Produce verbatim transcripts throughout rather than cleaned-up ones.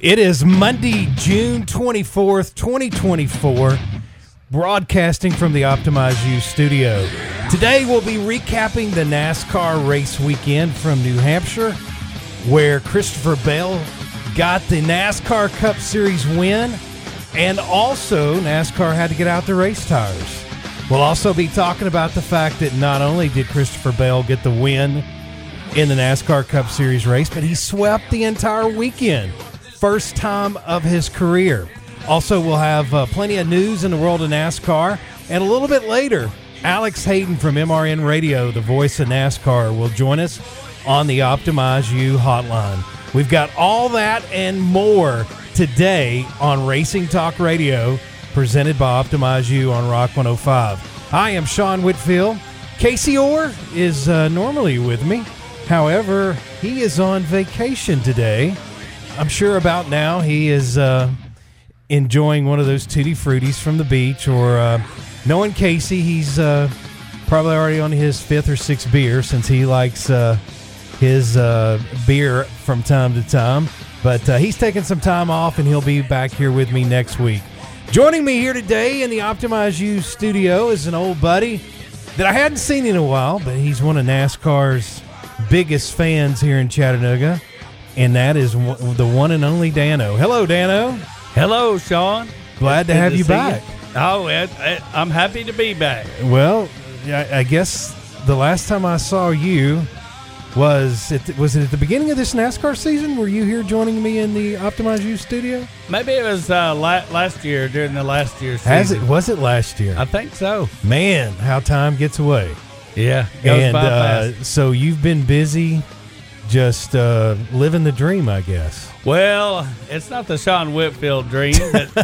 It is Monday, June twenty-fourth, twenty twenty-four, broadcasting from the Optimize You studio. Today we'll be recapping the NASCAR race weekend from New Hampshire, where Christopher Bell got the NASCAR Cup Series win, and also NASCAR had to get out the race tires. We'll also be talking about the fact that not only did Christopher Bell get the win in the NASCAR Cup Series race, but he swept the entire weekend. First time of his career. Also, we'll have uh, plenty of news in the world of NASCAR. And a little bit later, Alex Hayden from M R N Radio, the voice of NASCAR, will join us on the Optimize You hotline. We've got all that and more today on Racing Talk Radio, presented by Optimize You on Rock one oh five. I am Sean Whitfield. Casey Orr is uh, normally with me. However, he is on vacation today. I'm sure about now he is uh, enjoying one of those Tutti Fruttis from the beach, or uh, knowing Casey, he's uh, probably already on his fifth or sixth beer, since he likes uh, his uh, beer from time to time. But uh, he's taking some time off, and he'll be back here with me next week. Joining me here today in the Optimize You studio is an old buddy that I hadn't seen in a while, but he's one of NASCAR's biggest fans here in Chattanooga. And that is the one and only Dano. Hello, Dano. Hello, Sean. Glad to Good have to you see back. You. Oh, I, I, I'm happy to be back. Well, I, I guess the last time I saw you was it was it at the beginning of this NASCAR season? Were you here joining me in the Optimize You studio? Maybe it was uh, la- last year, during the last year's season. Has it? Was it last year? I think so. Man, how time gets away. Yeah, goes and by uh, fast. So you've been busy just uh, living the dream, I guess. Well, it's not the Sean Whitfield dream.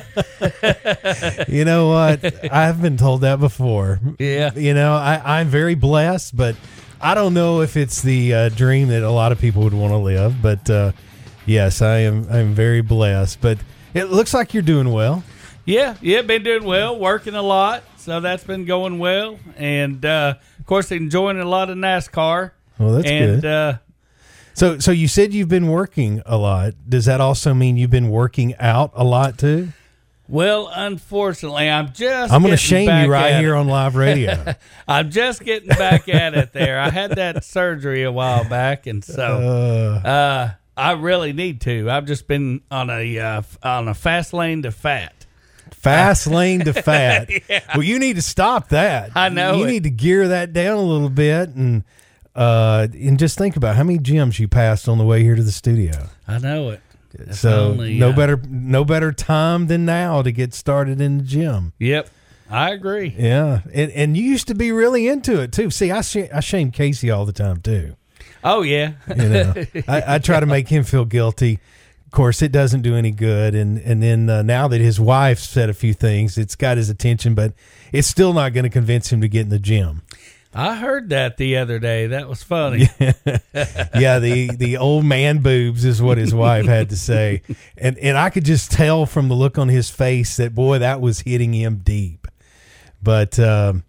But you know what? I've been told that before. Yeah. You know, I, I'm very blessed, but I don't know if it's the uh, dream that a lot of people would want to live. But uh, yes, I am. I'm very blessed. But it looks like you're doing well. Yeah, yeah, been doing well, working a lot, so that's been going well, and uh, of course enjoying a lot of NASCAR. Well, that's and, good. Uh, So, so you said you've been working a lot. Does that also mean you've been working out a lot too? Well, unfortunately, I'm just I'm going to getting shame back you right at here it. on live radio. I'm just getting back at it there. I had that surgery a while back, and so Uh, uh, I really need to. I've just been on a uh, on a fast lane to fat. fast lane to fat. Yeah. Well, you need to stop that. I know You it. need to gear that down a little bit, and uh, and just think about how many gyms you passed on the way here to the studio. I know it. That's so only, no uh, better no better time than now to get started in the gym. Yep, I agree. Yeah, and and you used to be really into it too. See, I sh- I shame Casey all the time too. Oh yeah, You know, I, I try to make him feel guilty. Of course, it doesn't do any good. And and then uh, now that his wife said a few things, it's got his attention, but it's still not going to convince him to get in the gym. I heard that the other day. That was funny. Yeah, the the old man boobs is what his wife had to say, and and I could just tell from the look on his face that, boy, that was hitting him deep. But um,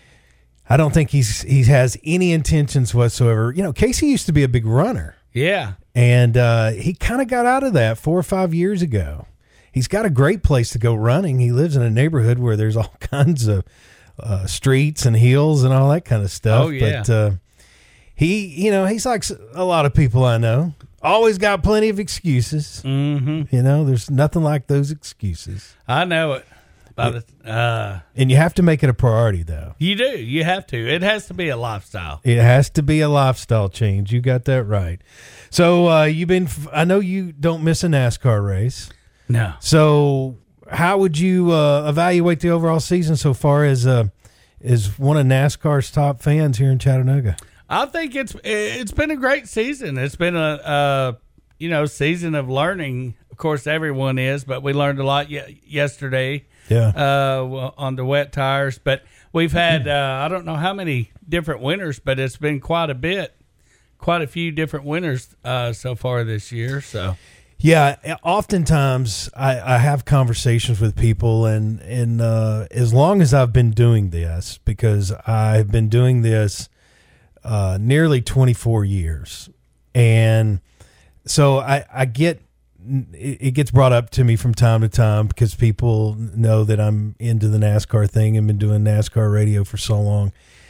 I don't think he's he has any intentions whatsoever. You know, Casey used to be a big runner. Yeah, And uh, he kind of got out of that four or five years ago. He's got a great place to go running. He lives in a neighborhood where there's all kinds of uh, streets and hills and all that kind of stuff. Oh, yeah. But uh, he, you know, he's like a lot of people I know. Always got plenty of excuses. mm-hmm. You know, there's nothing like those excuses. I know it. By the, uh, And you have to make it a priority, though. you do. You have to. It has to be a lifestyle. It has to be a lifestyle change. You got that right. So uh, you've been, I know you don't miss a NASCAR race. No. So how would you uh, evaluate the overall season so far as uh, as one of NASCAR's top fans here in Chattanooga? I think it's it's been a great season. It's been a, a you know season of learning. Of course, everyone is, but we learned a lot ye- yesterday. Yeah. Uh, on the wet tires, but we've had uh, I don't know how many different winners, but it's been quite a bit, quite a few different winners uh, so far this year. So. Yeah, oftentimes I, I have conversations with people, and and uh, as long as I've been doing this, because I've been doing this uh, nearly twenty-four years, and so I, I get it, it gets brought up to me from time to time because people know that I'm into the NASCAR thing and been doing NASCAR radio for so long.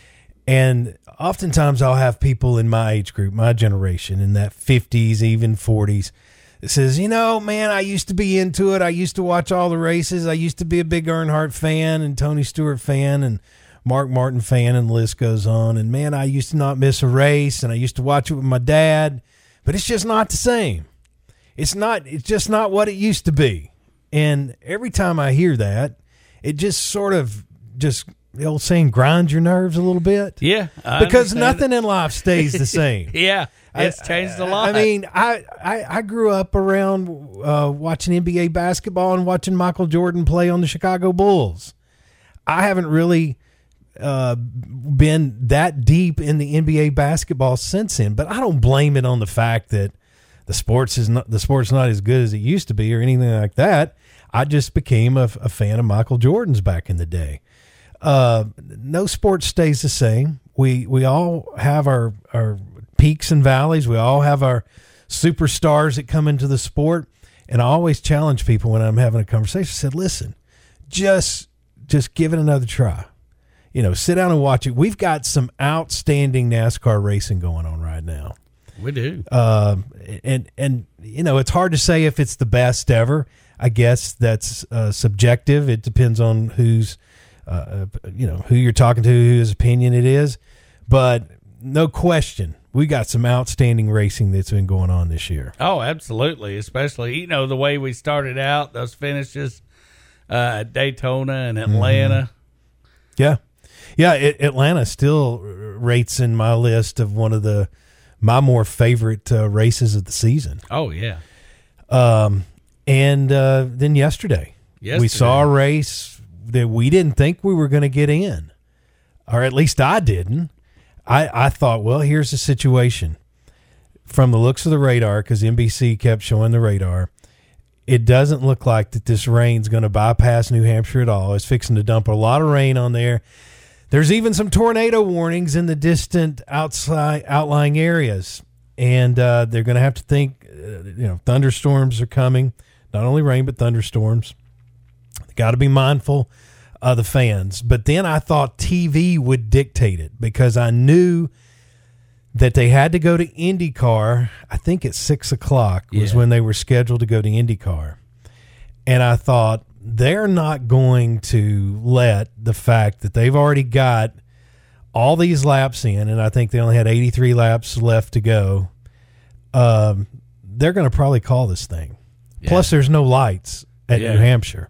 And oftentimes I'll have people in my age group, my generation, in that fifties, even forties, that says, you know, man, I used to be into it. I used to watch all the races. I used to be a big Earnhardt fan and Tony Stewart fan and Mark Martin fan, and the list goes on. And, man, I used to not miss a race, and I used to watch it with my dad. But it's just not the same. It's not. It's just not what it used to be. And every time I hear that, it just sort of just – the old saying, grind your nerves a little bit. Yeah. I because understand. nothing in life stays the same. Yeah. It's I, changed a lot. I mean, I, I, I grew up around uh, watching N B A basketball and watching Michael Jordan play on the Chicago Bulls. I haven't really uh, been that deep in the N B A basketball since then, but I don't blame it on the fact that the sports is not the sport's not as good as it used to be or anything like that. I just became a, a fan of Michael Jordan's back in the day. Uh, no sport stays the same. We we all have our, our peaks and valleys. We all have our superstars that come into the sport. And I always challenge people when I'm having a conversation. I said, listen, just just give it another try. You know, sit down and watch it. We've got some outstanding NASCAR racing going on right now. We do. Uh, and, and, you know, it's hard to say if it's the best ever. I guess that's uh, subjective. It depends on who's Uh, you know, who you're talking to, whose opinion it is. But no question, we got some outstanding racing that's been going on this year. Oh, absolutely. Especially, you know, the way we started out, those finishes uh, at Daytona and Atlanta. Mm-hmm. Yeah. Yeah, it, Atlanta still rates in my list of one of the my more favorite uh, races of the season. Oh, yeah. Um, and uh, then yesterday, yesterday, we saw a race that we didn't think we were going to get in, or at least I didn't. I, I thought, well, here's the situation. From the looks of the radar, because N B C kept showing the radar, it doesn't look like that this rain's going to bypass New Hampshire at all. It's fixing to dump a lot of rain on there. There's even some tornado warnings in the distant outside outlying areas, and uh, they're going to have to think, uh, you know, thunderstorms are coming. Not only rain, but thunderstorms. Got to be mindful of the fans. But then I thought T V would dictate it because I knew that they had to go to IndyCar. I think at six o'clock was yeah. when they were scheduled to go to IndyCar. And I thought they're not going to let the fact that they've already got all these laps in, and I think they only had eighty-three laps left to go. Um, they're going to probably call this thing. Yeah. Plus, there's no lights at yeah. New Hampshire.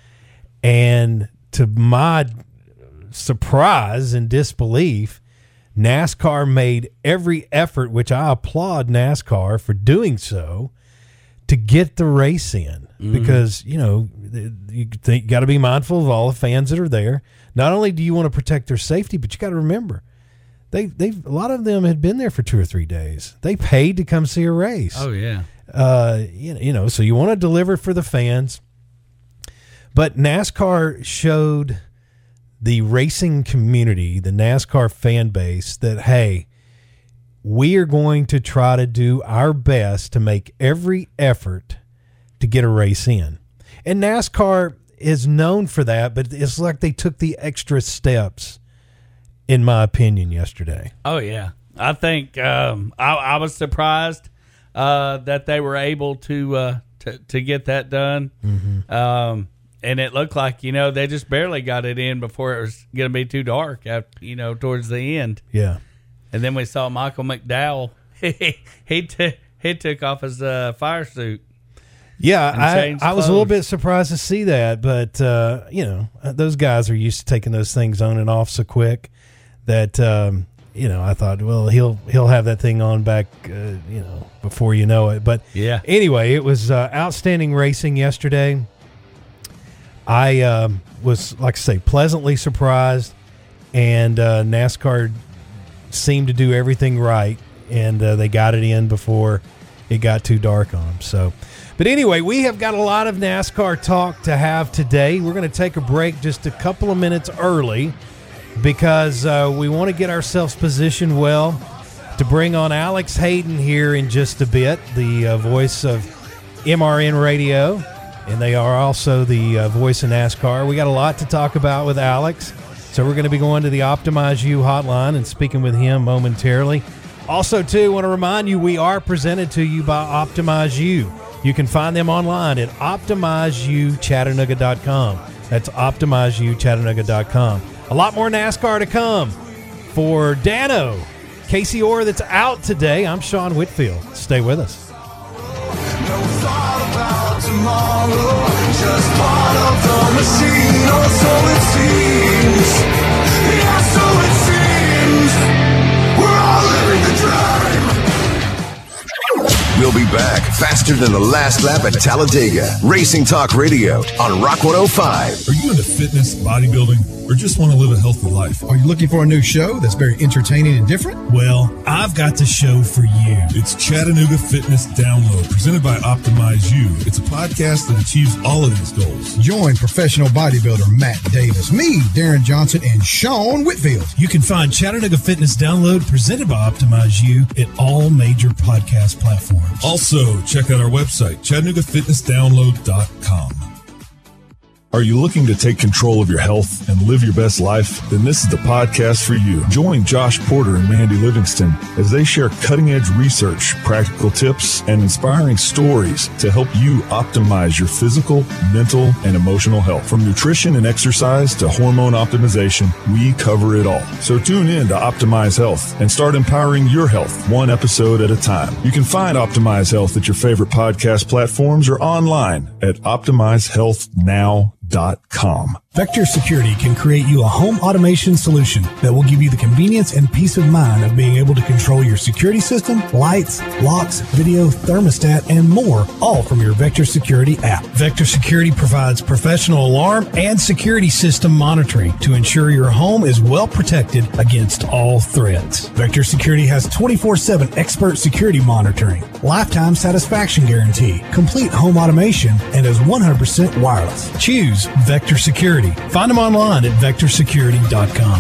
And to my surprise and disbelief, NASCAR made every effort, which I applaud NASCAR for doing so, to get the race in. Mm-hmm. Because, you know, you think, got to be mindful of all the fans that are there. Not only do you want to protect their safety, but you got to remember, they they a lot of them had been there for two or three days. They paid to come see a race. Oh, yeah. Uh, you know, you know, so you want to deliver for the fans. But NASCAR showed the racing community, the NASCAR fan base, that, hey, we are going to try to do our best to make every effort to get a race in. And NASCAR is known for that, but it's like they took the extra steps, in my opinion, yesterday. Oh, yeah. I think um, I, I was surprised uh, that they were able to, uh, to, to get that done. Mm-hmm. Um And it looked like, you know, they just barely got it in before it was going to be too dark, after, you know, towards the end. Yeah. And then we saw Michael McDowell. he, t- he took off his uh, fire suit. Yeah, I, I was a little bit surprised to see that. But, uh, you know, those guys are used to taking those things on and off so quick that, um, you know, I thought, well, he'll he'll have that thing on back, uh, you know, before you know it. But yeah. Anyway, it was uh, outstanding racing yesterday. I um, was, like I say, pleasantly surprised, and uh, NASCAR seemed to do everything right, and uh, they got it in before it got too dark on them. So, but anyway, we have got a lot of NASCAR talk to have today. We're going to take a break just a couple of minutes early because uh, we want to get ourselves positioned well to bring on Alex Hayden here in just a bit, the uh, voice of M R N Radio, and they are also the uh, voice of NASCAR. We got a lot to talk about with Alex, so we're going to be going to the Optimize You hotline and speaking with him momentarily. Also, too, want to remind you, we are presented to you by Optimize You. You can find them online at optimize you chattanooga dot com. That's optimize you chattanooga dot com. A lot more NASCAR to come. For Dano, Casey Orr that's out today, I'm Sean Whitfield. Stay with us. No thought about tomorrow, just part of the machine, or so it seems. Yeah, so it seems. We're all living the dream. We'll be back faster than the last lap at Talladega. Racing Talk Radio on Rock one oh five. Are you into fitness, bodybuilding, or just want to live a healthy life? Are you looking for a new show that's very entertaining and different? Well, I've got the show for you. It's Chattanooga Fitness Download, presented by Optimize You. It's a podcast that achieves all of these goals. Join professional bodybuilder Matt Davis, me, Darren Johnson, and Sean Whitfield. You can find Chattanooga Fitness Download, presented by Optimize You, at all major podcast platforms. Also, check out our website, chattanooga fitness download dot com. Are you looking to take control of your health and live your best life? Then this is the podcast for you. Join Josh Porter and Mandy Livingston as they share cutting-edge research, practical tips, and inspiring stories to help you optimize your physical, mental, and emotional health. From nutrition and exercise to hormone optimization, we cover it all. So tune in to Optimize Health and start empowering your health one episode at a time. You can find Optimize Health at your favorite podcast platforms or online at optimize health now dot com. Vector Security can create you a home automation solution that will give you the convenience and peace of mind of being able to control your security system, lights, locks, video, thermostat, and more, all from your Vector Security app. Vector Security provides professional alarm and security system monitoring to ensure your home is well protected against all threats. Vector Security has twenty-four seven expert security monitoring, lifetime satisfaction guarantee, complete home automation, and is one hundred percent wireless. Choose Vector Security. Find them online at vector security dot com.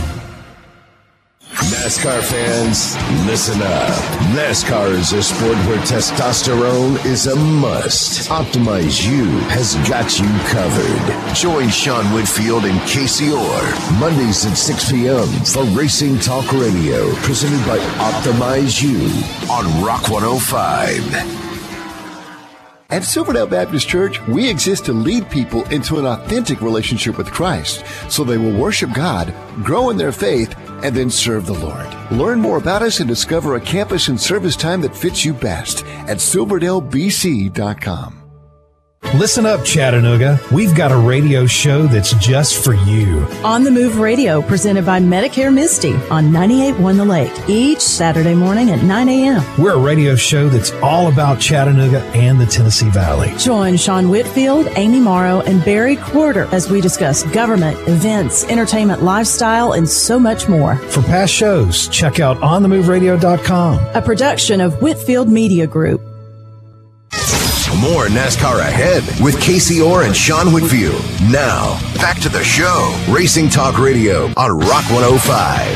NASCAR fans, listen up. NASCAR is a sport where testosterone is a must. Optimize You has got you covered. Join Sean Whitfield and Casey Orr Mondays at six p.m. for Racing Talk Radio, presented by Optimize You on Rock one oh five. At Silverdale Baptist Church, we exist to lead people into an authentic relationship with Christ so they will worship God, grow in their faith, and then serve the Lord. Learn more about us and discover a campus and service time that fits you best at silverdale b c dot com. Listen up, Chattanooga. We've got a radio show that's just for you. On the Move Radio, presented by Medicare Misty on ninety-eight point one The Lake, each Saturday morning at nine a.m. We're a radio show that's all about Chattanooga and the Tennessee Valley. Join Sean Whitfield, Amy Morrow, and Barry Quarter as we discuss government, events, entertainment, lifestyle, and so much more. For past shows, check out on the move radio dot com. A production of Whitfield Media Group. More NASCAR ahead with Casey Orr and Sean Whitfield. Now, back to the show. Racing Talk Radio on Rock one oh five.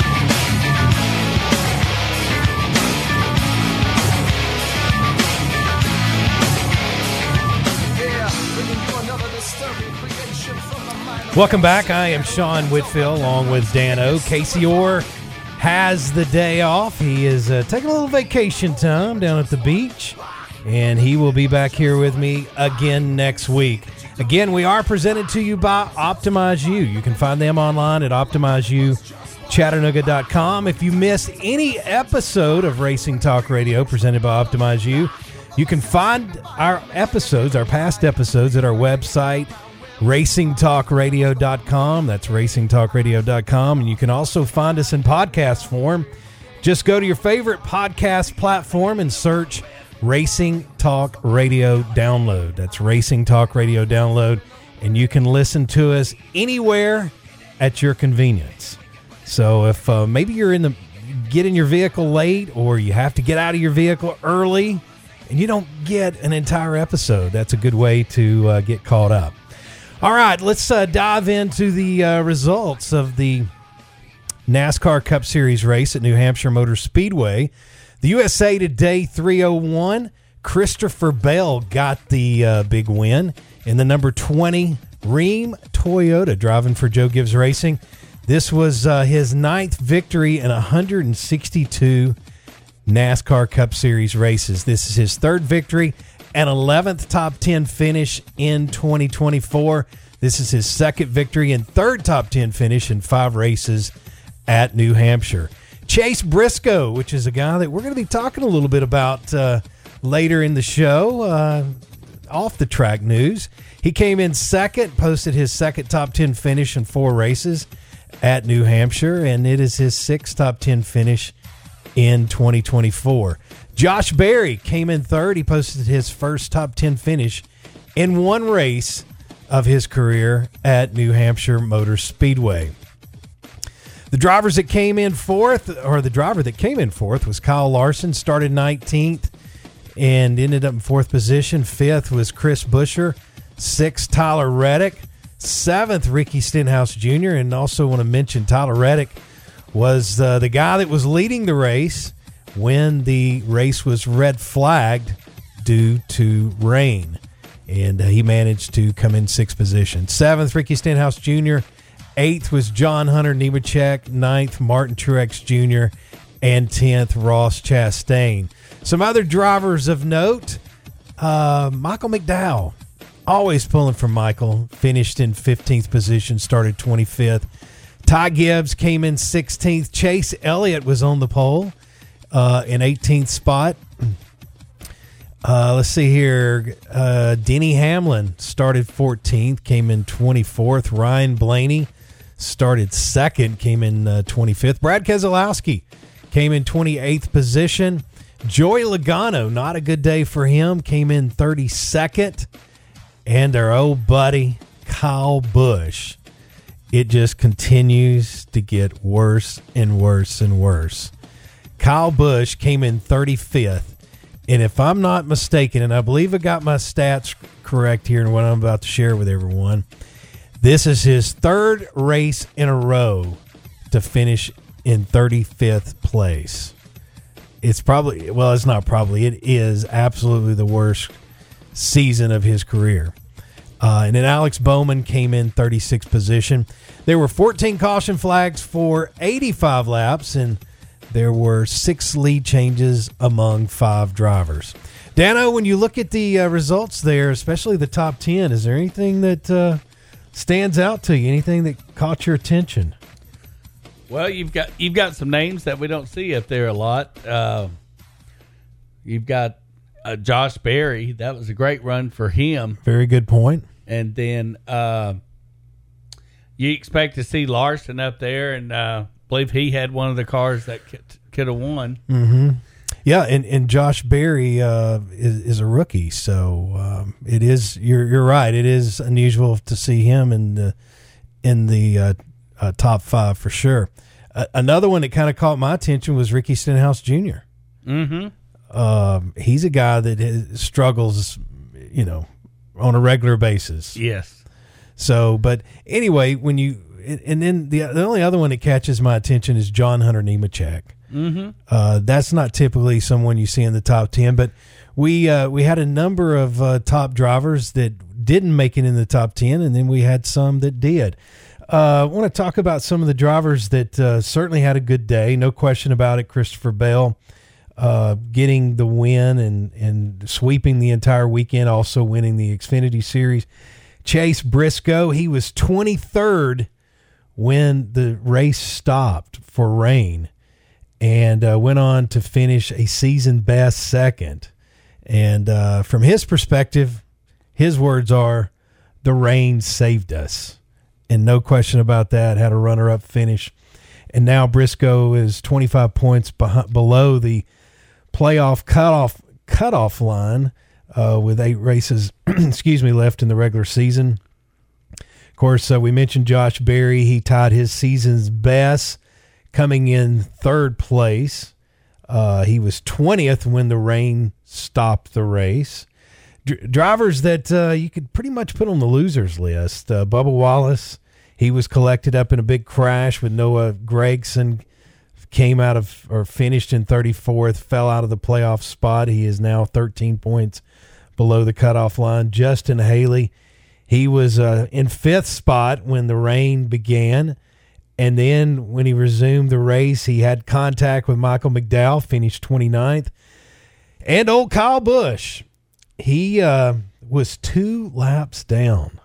Welcome back. I am Sean Whitfield along with Dano. Casey Orr has the day off. He is uh, taking a little vacation time down at the beach. And he will be back here with me again next week. Again, we are presented to you by Optimize You. You can find them online at optimize you chattanooga dot com. If you missed any episode of Racing Talk Radio presented by Optimize You, you can find our episodes, our past episodes, at our website, racing talk radio dot com. That's racing talk radio dot com. And you can also find us in podcast form. Just go to your favorite podcast platform and search Racing Talk Radio Download. That's Racing Talk Radio Download, and you can listen to us anywhere at your convenience. So if uh, maybe you're in the get in your vehicle late, or you have to get out of your vehicle early and you don't get an entire episode, that's a good way to uh, get caught up. All right, let's uh, dive into the uh, results of the NASCAR Cup Series race at New Hampshire Motor Speedway. The U S A Today three oh one, Christopher Bell got the uh, big win in the number twenty Ream Toyota, driving for Joe Gibbs Racing. This was uh, his ninth victory in one hundred sixty-two NASCAR Cup Series races. This is his third victory and eleventh top ten finish in twenty twenty-four. This is his second victory and third top ten finish in five races at New Hampshire. Chase Briscoe, which is a guy that we're going to be talking a little bit about uh, later in the show, uh, off the track news. He came in second, posted his second top ten finish in four races at New Hampshire, and it is his sixth top ten finish in twenty twenty-four. Josh Berry came in third. He posted his first top ten finish in one race of his career at New Hampshire Motor Speedway. The drivers that came in fourth, or the driver that came in fourth, was Kyle Larson. Started nineteenth and ended up in fourth position. Fifth was Chris Buescher. Sixth, Tyler Reddick. Seventh, Ricky Stenhouse Junior And also want to mention Tyler Reddick was uh, the guy that was leading the race when the race was red flagged due to rain. And uh, he managed to come in sixth position. Seventh, Ricky Stenhouse Junior Eighth was John Hunter Nemechek. Ninth, Martin Truex Junior And tenth, Ross Chastain. Some other drivers of note, uh, Michael McDowell. Always pulling for Michael. Finished in fifteenth position, started twenty-fifth. Ty Gibbs came in sixteenth. Chase Elliott was on the pole uh, in eighteenth spot. Uh, let's see here. Uh, Denny Hamlin started fourteenth, came in twenty-fourth. Ryan Blaney started second, came in uh, twenty-fifth. Brad Keselowski came in twenty-eighth position. Joey Logano, not a good day for him, came in thirty-second. And our old buddy, Kyle Busch, it just continues to get worse and worse and worse. Kyle Busch came in thirty-fifth. And if I'm not mistaken, and I believe I got my stats correct here in what I'm about to share with everyone, this is his third race in a row to finish in thirty-fifth place. It's probably, well, it's not probably, it is absolutely the worst season of his career. Uh, and then Alex Bowman came in thirty-sixth position. There were fourteen caution flags for eighty-five laps, and there were six lead changes among five drivers. Dano, when you look at the uh, results there, especially the top ten, is there anything that uh, stands out to you? Anything that caught your attention? Well, you've got you've got some names that we don't see up there a lot. Uh, you've got uh, Josh Berry. That was a great run for him. Very good point. And then uh, you expect to see Larson up there, and uh, I believe he had one of the cars that could, could have won. Mm-hmm. Yeah, and, and Josh Berry uh, is, is a rookie, so um, it is. You're you're right. It is unusual to see him in the in the uh, uh, top five for sure. Uh, another one that kind of caught my attention was Ricky Stenhouse Junior Mm-hmm. Um, he's a guy that has, struggles, you know, on a regular basis. Yes. So, but anyway, when you and then the the only other one that catches my attention is John Hunter Nemechek. Mm-hmm. Uh, that's not typically someone you see in the top ten, but we uh, we had a number of uh, top drivers that didn't make it in the top ten, and then we had some that did. Uh, I want to talk about some of the drivers that uh, certainly had a good day, no question about it. Christopher Bell uh, getting the win and, and sweeping the entire weekend, also winning the Xfinity Series. Chase Briscoe, he was twenty-third when the race stopped for rain, and uh, went on to finish a season best second. And uh, from his perspective, his words are, the rain saved us. And no question about that, had a runner-up finish. And now Briscoe is twenty-five points behind, below the playoff cutoff, cutoff line uh, with eight races excuse me, left in the regular season. Of course, uh, we mentioned Josh Berry. He tied his season's best, coming in third place. Uh, he was twentieth when the rain stopped the race. D- drivers that uh, you could pretty much put on the losers list. Uh, Bubba Wallace, he was collected up in a big crash with Noah Gragson came out of or finished in thirty-fourth, fell out of the playoff spot. He is now thirteen points below the cutoff line. Justin Haley, he was uh, in fifth spot when the rain began. And then when he resumed the race, he had contact with Michael McDowell, finished twenty-ninth. And old Kyle Busch, he uh, was two laps down.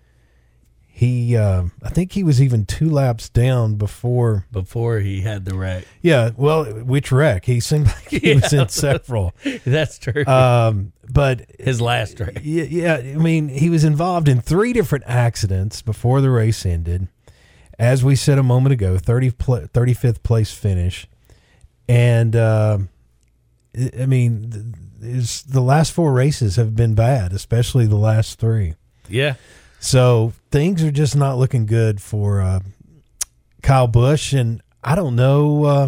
He, uh, I think he was even two laps down before. Before he had the wreck. Yeah, well, which wreck? He seemed like he yeah. was in several. That's true. Um, but his last race. Yeah, yeah, I mean, he was involved in three different accidents before the race ended. As we said a moment ago, thirty, thirty-fifth place finish. And, uh, I mean, it's, the last four races have been bad, especially the last three. Yeah. So things are just not looking good for uh, Kyle Busch. And I don't know uh,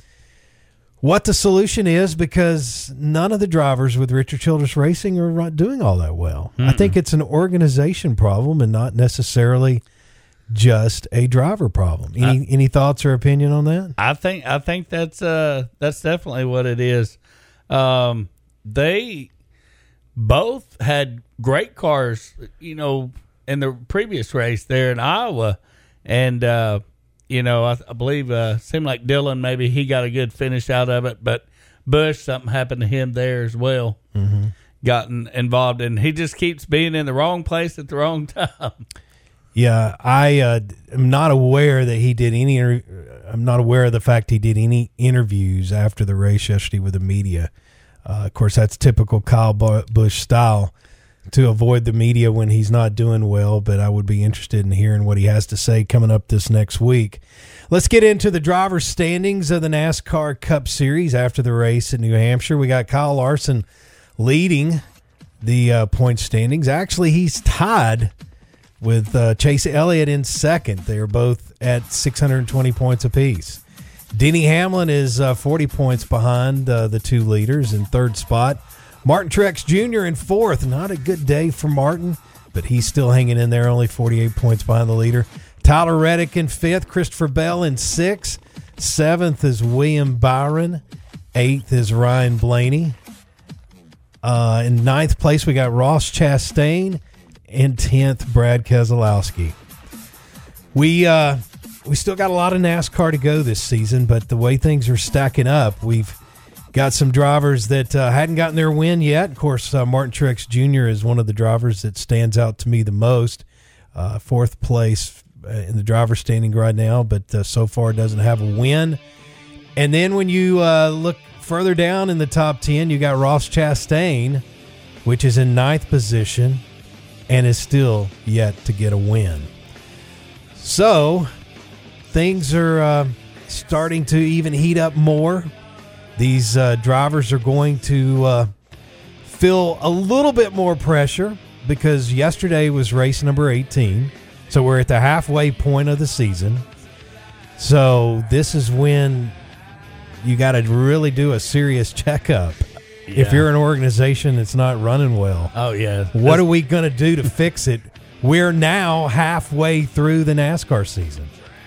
what the solution is because none of the drivers with Richard Childress Racing are not doing all that well. Mm-mm. I think it's an organization problem and not necessarily just a driver problem. Any I, any thoughts or opinion on that? I think I think that's uh that's definitely what it is. Um, they both had great cars, you know, in the previous race there in Iowa, and uh, you know I, I believe uh, seemed like Dylan maybe he got a good finish out of it, but Busch something happened to him there as well. Mm-hmm. Gotten involved, and he just keeps being in the wrong place at the wrong time. Yeah, I uh, am not aware that he did any. I'm not aware of the fact he did any interviews after the race yesterday with the media. Uh, of course, that's typical Kyle Busch style to avoid the media when he's not doing well. But I would be interested in hearing what he has to say coming up this next week. Let's get into the driver's standings of the NASCAR Cup Series after the race in New Hampshire. We got Kyle Larson leading the uh, point standings. Actually, he's tied with uh, Chase Elliott in second. They are both at six hundred twenty points apiece. Denny Hamlin is uh, forty points behind uh, the two leaders in third spot. Martin Truex Junior in fourth. Not a good day for Martin, but he's still hanging in there, only forty-eight points behind the leader. Tyler Reddick in fifth. Christopher Bell in sixth. Seventh is William Byron. Eighth is Ryan Blaney. Uh, in ninth place, we got Ross Chastain. And tenth, Brad Keselowski. We uh, we still got a lot of NASCAR to go this season, but the way things are stacking up, we've got some drivers that uh, hadn't gotten their win yet. Of course, uh, Martin Truex Junior is one of the drivers that stands out to me the most. Uh, fourth place in the driver's standing right now, but uh, so far doesn't have a win. And then when you uh, look further down in the top ten, you got Ross Chastain, which is in ninth position, and is still yet to get a win. So things are uh, starting to even heat up more. These uh, drivers are going to uh, feel a little bit more pressure because yesterday was race number eighteen. So we're at the halfway point of the season. So this is when you got to really do a serious checkup. Yeah. If you're an organization that's not running well. Oh, yeah. What that's, are we going to do to fix it? We're now halfway through the NASCAR season.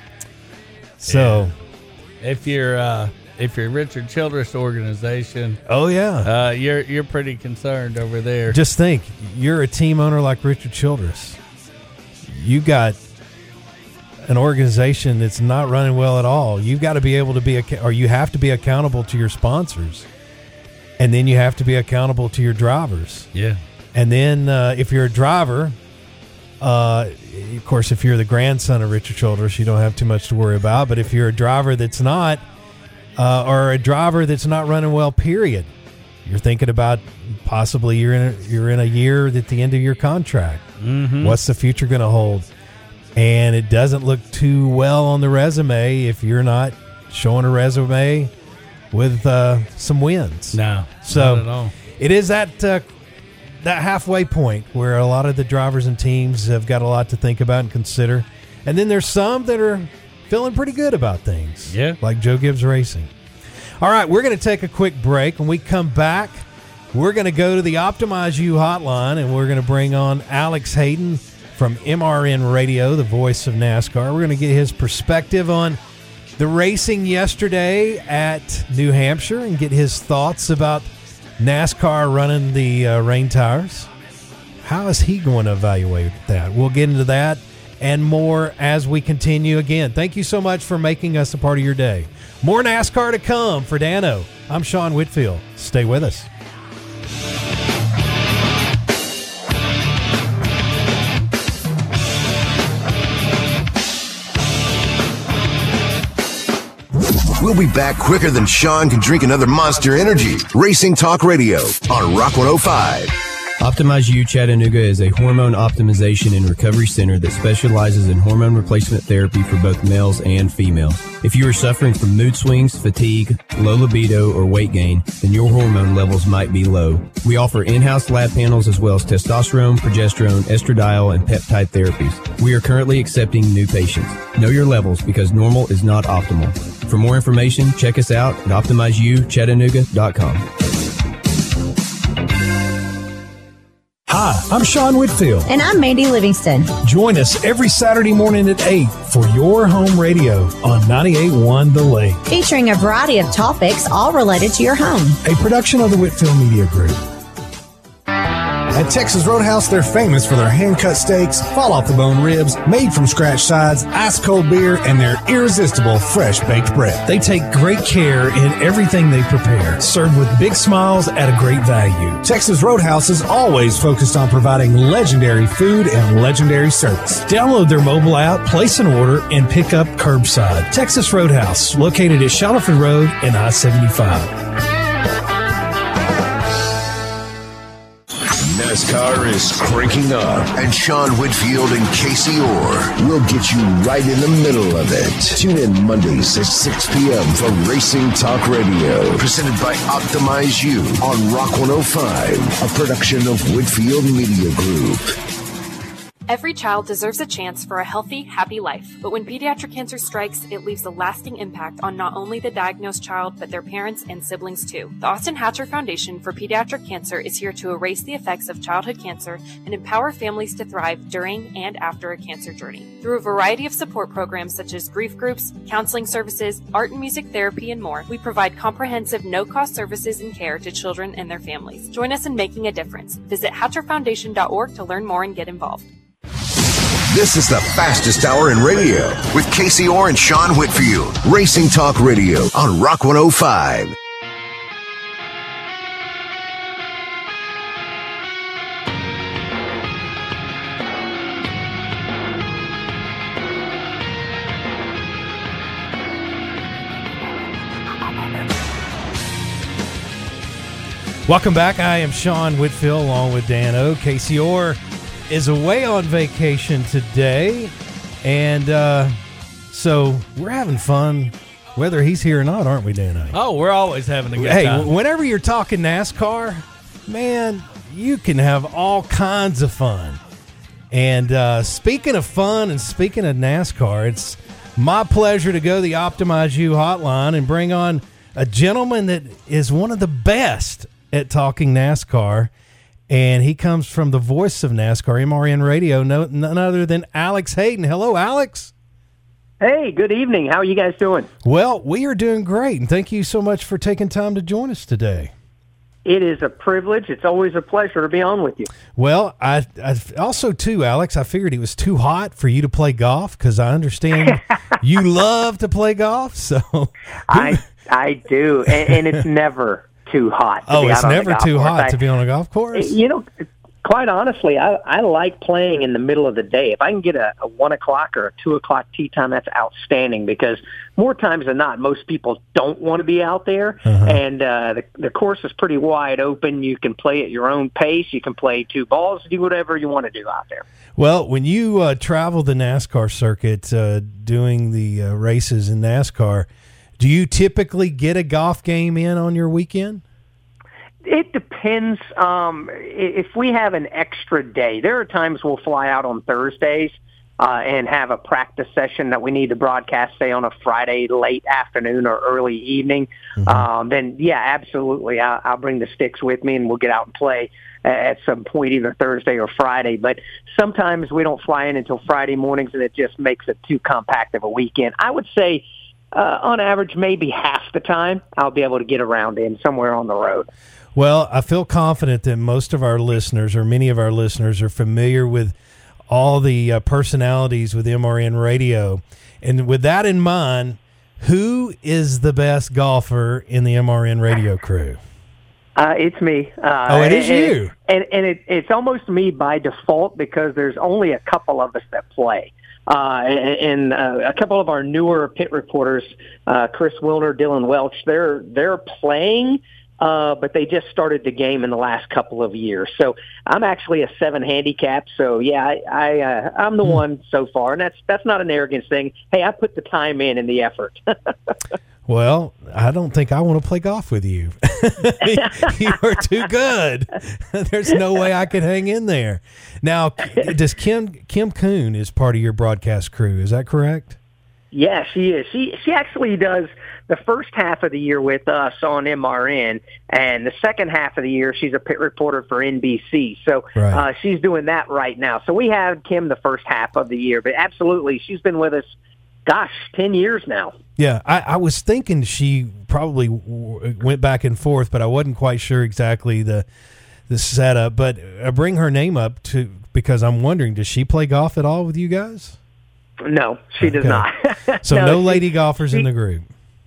So, yeah. if you're uh, if you're Richard Childress organization, oh yeah, uh, you're you're pretty concerned over there. Just think, you're a team owner like Richard Childress. You got an organization that's not running well at all. You've got to be able to be, or you have to be accountable to your sponsors. And then you have to be accountable to your drivers. Yeah. And then uh, if you're a driver, uh, of course, if you're the grandson of Richard Childress, you don't have too much to worry about. But if you're a driver that's not, uh, or a driver that's not running well, period, you're thinking about possibly you're in a, you're in a year at the end of your contract. Mm-hmm. What's the future going to hold? And it doesn't look too well on the resume if you're not showing a resume with uh, some wins. No, so not at all. It is that uh, that halfway point where a lot of the drivers and teams have got a lot to think about and consider. And then there's some that are feeling pretty good about things. Yeah. Like Joe Gibbs Racing. All right, we're going to take a quick break. When we come back, we're going to go to the Optimize You hotline, and we're going to bring on Alex Hayden from M R N Radio, the voice of NASCAR. We're going to get his perspective on the racing yesterday at New Hampshire and get his thoughts about NASCAR running the uh, rain tires. How is he going to evaluate that? We'll get into that and more as we continue. Again, thank you so much for making us a part of your day. More NASCAR to come. For Dano, I'm Sean Whitfield. Stay with us. We'll be back quicker than Sean can drink another Monster Energy. Racing Talk Radio on Rock one oh five. Optimize U Chattanooga is a hormone optimization and recovery center that specializes in hormone replacement therapy for both males and females. If you are suffering from mood swings, fatigue, low libido, or weight gain, then your hormone levels might be low. We offer in-house lab panels as well as testosterone, progesterone, estradiol, and peptide therapies. We are currently accepting new patients. Know your levels because normal is not optimal. For more information, check us out at optimize u chattanooga dot com. Hi, I'm Sean Whitfield. And I'm Mandy Livingston. Join us every Saturday morning at eight for Your Home Radio on ninety-eight point one The Lake. Featuring a variety of topics all related to your home. A production of the Whitfield Media Group. At Texas Roadhouse, they're famous for their hand-cut steaks, fall-off-the-bone ribs, made-from-scratch sides, ice-cold beer, and their irresistible fresh-baked bread. They take great care in everything they prepare, served with big smiles at a great value. Texas Roadhouse is always focused on providing legendary food and legendary service. Download their mobile app, place an order, and pick up curbside. Texas Roadhouse, located at Shallowford Road and I seventy-five. NASCAR is cranking up, and Sean Whitfield and Casey Orr will get you right in the middle of it. Tune in Mondays at six p.m. for Racing Talk Radio, presented by Optimize U on Rock one oh five, a production of Whitfield Media Group. Every child deserves a chance for a healthy, happy life. But when pediatric cancer strikes, it leaves a lasting impact on not only the diagnosed child, but their parents and siblings too. The Austin Hatcher Foundation for Pediatric Cancer is here to erase the effects of childhood cancer and empower families to thrive during and after a cancer journey. Through a variety of support programs such as grief groups, counseling services, art and music therapy, and more, we provide comprehensive, no-cost services and care to children and their families. Join us in making a difference. Visit hatcher foundation dot org to learn more and get involved. This is the fastest hour in radio with Casey Orr and Sean Whitfield. Racing Talk Radio on Rock one oh five. Welcome back. I am Sean Whitfield along with Dan O. Casey Orr is away on vacation today, and uh, so we're having fun whether he's here or not, aren't we, Dan? Oh, we're always having a good hey, time. Whenever you're talking NASCAR, man, you can have all kinds of fun. And uh, speaking of fun and speaking of NASCAR, it's my pleasure to go to the Optimize U hotline and bring on a gentleman that is one of the best at talking NASCAR. And he comes from the voice of NASCAR, M R N Radio, no, none other than Alex Hayden. Hello, Alex. Hey, good evening. How are you guys doing? Well, we are doing great, and thank you so much for taking time to join us today. It is a privilege. It's always a pleasure to be on with you. Well, I, I also, too, Alex, I figured it was too hot for you to play golf because I understand you love to play golf. So I, I do, and, and it's never too hot. Oh, it's never too course. hot I, to be on a golf course? You know, quite honestly, I, I like playing in the middle of the day. If I can get a, a one o'clock or a two o'clock tee time, that's outstanding because more times than not, most people don't want to be out there. Uh-huh. And uh, the, the course is pretty wide open. You can play at your own pace. You can play two balls, do whatever you want to do out there. Well, when you uh, travel the NASCAR circuit uh, doing the uh, races in NASCAR, do you typically get a golf game in on your weekend? It depends. Um, if we have an extra day, there are times we'll fly out on Thursdays uh, and have a practice session that we need to broadcast, say, on a Friday late afternoon or early evening. Mm-hmm. Um, then, yeah, absolutely. I'll, I'll bring the sticks with me and we'll get out and play at some point, either Thursday or Friday. But sometimes we don't fly in until Friday mornings, and it just makes it too compact of a weekend. I would say uh, on average, maybe half the time, I'll be able to get around in somewhere on the road. Well, I feel confident that most of our listeners, or many of our listeners, are familiar with all the uh, personalities with M R N Radio. And with that in mind, who is the best golfer in the M R N Radio crew? Uh, it's me. Uh, oh, it is and, you. And, and it, it's almost me by default because there's only a couple of us that play. Uh, and uh, a couple of our newer pit reporters, uh, Chris Wilner, Dylan Welch, they're they're playing, uh, but they just started the game in the last couple of years. So I'm actually a seven handicap. So yeah, I, I uh, I'm the one so far, and that's that's not an arrogance thing. Hey, I put the time in and the effort. Well, I don't think I want to play golf with you. You are too good. There's no way I could hang in there. Now, does Kim Kim Kuhn is part of your broadcast crew? Is that correct? Yeah, she is. She she actually does the first half of the year with us on M R N, and the second half of the year she's a pit reporter for N B C. So right. uh, she's doing that right now. So we have Kim the first half of the year, but absolutely, she's been with us, gosh, ten years now. Yeah, I, I was thinking she probably w- went back and forth, but I wasn't quite sure exactly the the setup. But I bring her name up to because I'm wondering, does she play golf at all with you guys? No, she okay. does not. So no, no lady she, golfers she, in the group.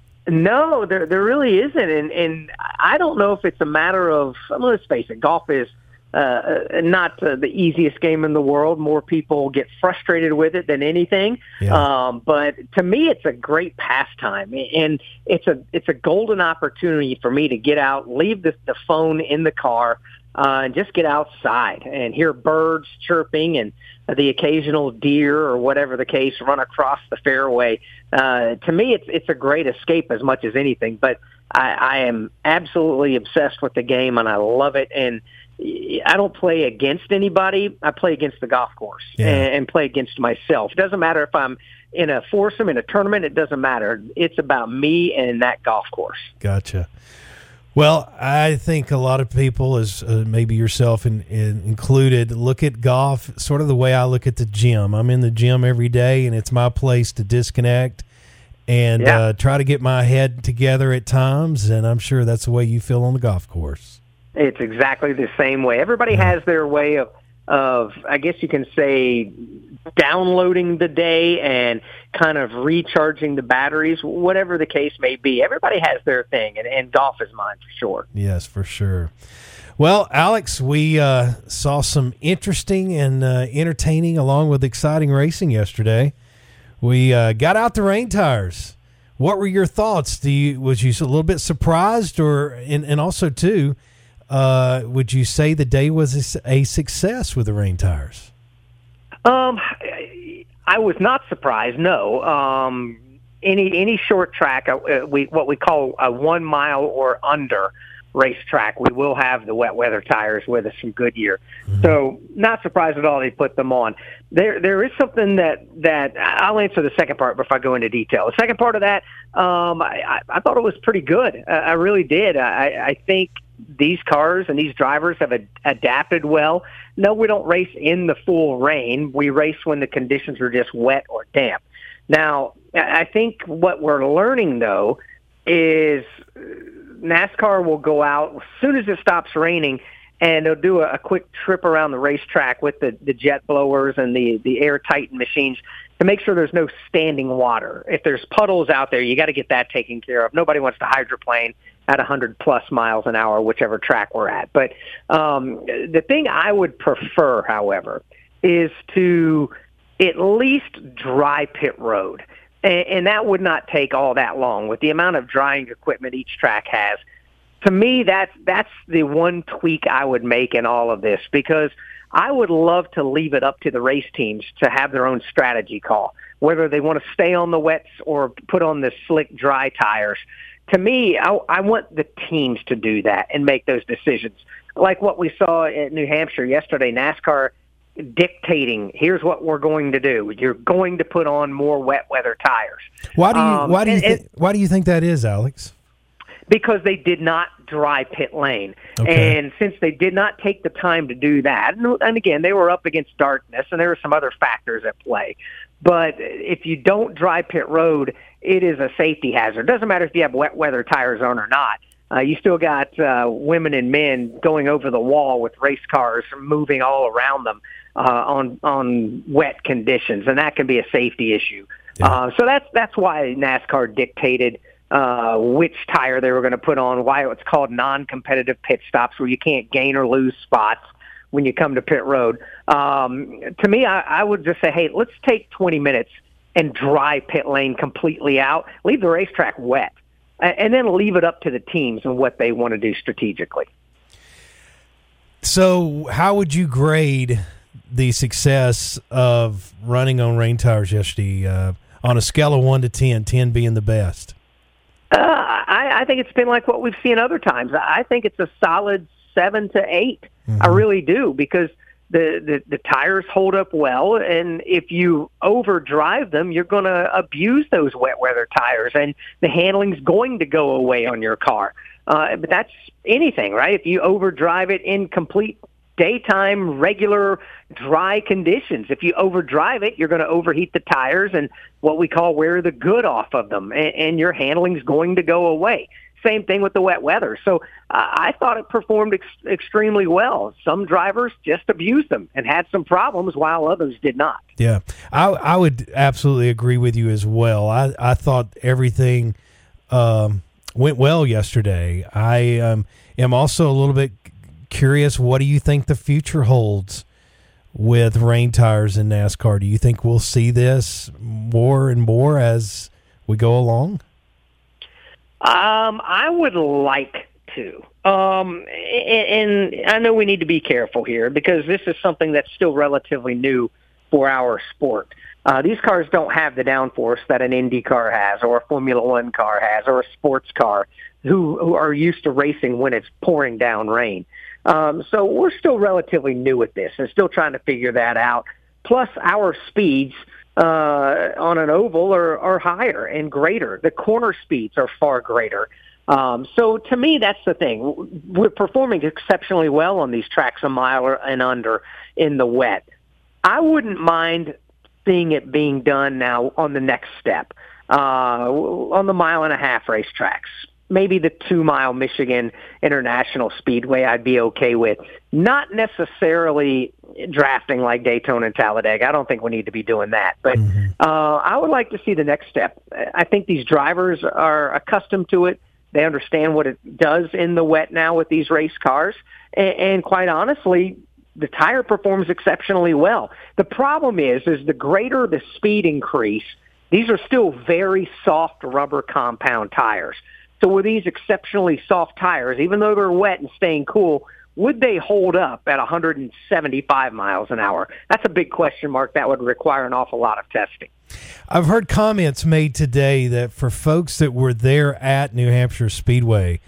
No, there there really isn't, and and I don't know if it's a matter of. Let's face it, golf is uh, not uh, the easiest game in the world. More people get frustrated with it than anything. Yeah. Um, but to me, it's a great pastime, and it's a it's a golden opportunity for me to get out, leave the, the phone in the car, uh, and just get outside and hear birds chirping and the occasional deer or whatever the case run across the fairway. Uh, to me, it's it's a great escape as much as anything. But I, I am absolutely obsessed with the game, and I love it. And I don't play against anybody. I play against the golf course yeah. and, and play against myself. It doesn't matter if I'm in a foursome, in a tournament. It doesn't matter. It's about me and that golf course. Gotcha. Well, I think a lot of people, as uh, maybe yourself in, in included, look at golf sort of the way I look at the gym. I'm in the gym every day, and it's my place to disconnect and yeah. uh, try to get my head together at times, and I'm sure that's the way you feel on the golf course. It's exactly the same way. Everybody yeah. has their way of, of, I guess you can say, downloading the day and kind of recharging the batteries, whatever the case may be. Everybody has their thing, and, and golf is mine for sure. Yes, for sure. Well, Alex, we uh, saw some interesting and uh, entertaining along with exciting racing yesterday. We uh, got out the rain tires. What were your thoughts? Do you, was you a little bit surprised, or and, and also, too, uh, would you say the day was a, a success with the rain tires? Um, I was not surprised. No. Um, any any short track, uh, we what we call a one mile or under racetrack, we will have the wet weather tires with us from Goodyear. Mm-hmm. So not surprised at all they put them on. There there is something that that I'll answer the second part before I go into detail. The second part of that, um, I, I thought it was pretty good. I, I really did. I, I think these cars and these drivers have ad- adapted well. No, we don't race in the full rain. We race when the conditions are just wet or damp. Now, I think what we're learning, though, is NASCAR will go out as soon as it stops raining, and they'll do a, a quick trip around the racetrack with the, the jet blowers and the, the air tighten machines to make sure there's no standing water. If there's puddles out there, you got to get that taken care of. Nobody wants to hydroplane at one hundred plus miles an hour, whichever track we're at. But um, the thing I would prefer, however, is to at least dry pit road. And, and that would not take all that long with the amount of drying equipment each track has. To me, that's, that's the one tweak I would make in all of this, because I would love to leave it up to the race teams to have their own strategy call, whether they want to stay on the wets or put on the slick, dry tires. To me, I, I want the teams to do that and make those decisions. Like what we saw at New Hampshire yesterday, NASCAR dictating, here's what we're going to do. You're going to put on more wet weather tires. Why do you um, why do you and, th- why do you think that is, Alex? Because they did not dry pit lane. Okay. And since they did not take the time to do that, and, and again, they were up against darkness, and there were some other factors at play. But if you don't dry pit road, it is a safety hazard. Doesn't matter if you have wet weather tires on or not. Uh, you still got uh, women and men going over the wall with race cars moving all around them uh, on on wet conditions, and that can be a safety issue. Yeah. Uh, so that's that's why NASCAR dictated uh, which tire they were going to put on, why it's called non-competitive pit stops, where you can't gain or lose spots when you come to pit road. Um, to me, I, I would just say, hey, let's take twenty minutes and dry pit lane completely out, leave the racetrack wet, and then leave it up to the teams and what they want to do strategically. So how would you grade the success of running on rain tires yesterday uh, on a scale of one to ten, ten being the best? Uh, I, I think it's been like what we've seen other times. I think it's a solid seven to eight. Mm-hmm. I really do, because the, the, the tires hold up well, and if you overdrive them, you're going to abuse those wet weather tires, and the handling's going to go away on your car. Uh, but that's anything, right? If you overdrive it in complete daytime, regular, dry conditions, if you overdrive it, you're going to overheat the tires and what we call wear the good off of them, and, and your handling's going to go away. Same thing with the wet weather. So uh, I thought it performed ex- extremely well. Some drivers just abused them and had some problems, while others did not. Yeah, I, I would absolutely agree with you as well. I, I thought everything um, went well yesterday. I um, am also a little bit curious, what do you think the future holds with rain tires in NASCAR? Do you think we'll see this more and more as we go along? Um, I would like to. Um, and, and I know we need to be careful here, because this is something that's still relatively new for our sport. Uh, these cars don't have the downforce that an Indy car has, or a Formula One car has, or a sports car, who, who are used to racing when it's pouring down rain. Um, so we're still relatively new at this and still trying to figure that out. Plus, our speeds uh, on an oval are, are higher and greater. The corner speeds are far greater. Um, so to me, that's the thing. We're performing exceptionally well on these tracks a mile and under in the wet. I wouldn't mind seeing it being done now on the next step, uh, on the mile and a half racetracks. Maybe the two-mile Michigan International Speedway I'd be okay with. Not necessarily drafting like Daytona and Talladega. I don't think we need to be doing that. But mm-hmm. uh, I would like to see the next step. I think these drivers are accustomed to it. They understand what it does in the wet now with these race cars. And, and quite honestly, the tire performs exceptionally well. The problem is, is the greater the speed increase, these are still very soft rubber compound tires. So with these exceptionally soft tires, even though they're wet and staying cool, would they hold up at one hundred seventy-five miles an hour? That's a big question mark. That would require an awful lot of testing. I've heard comments made today that for folks that were there at New Hampshire Speedway,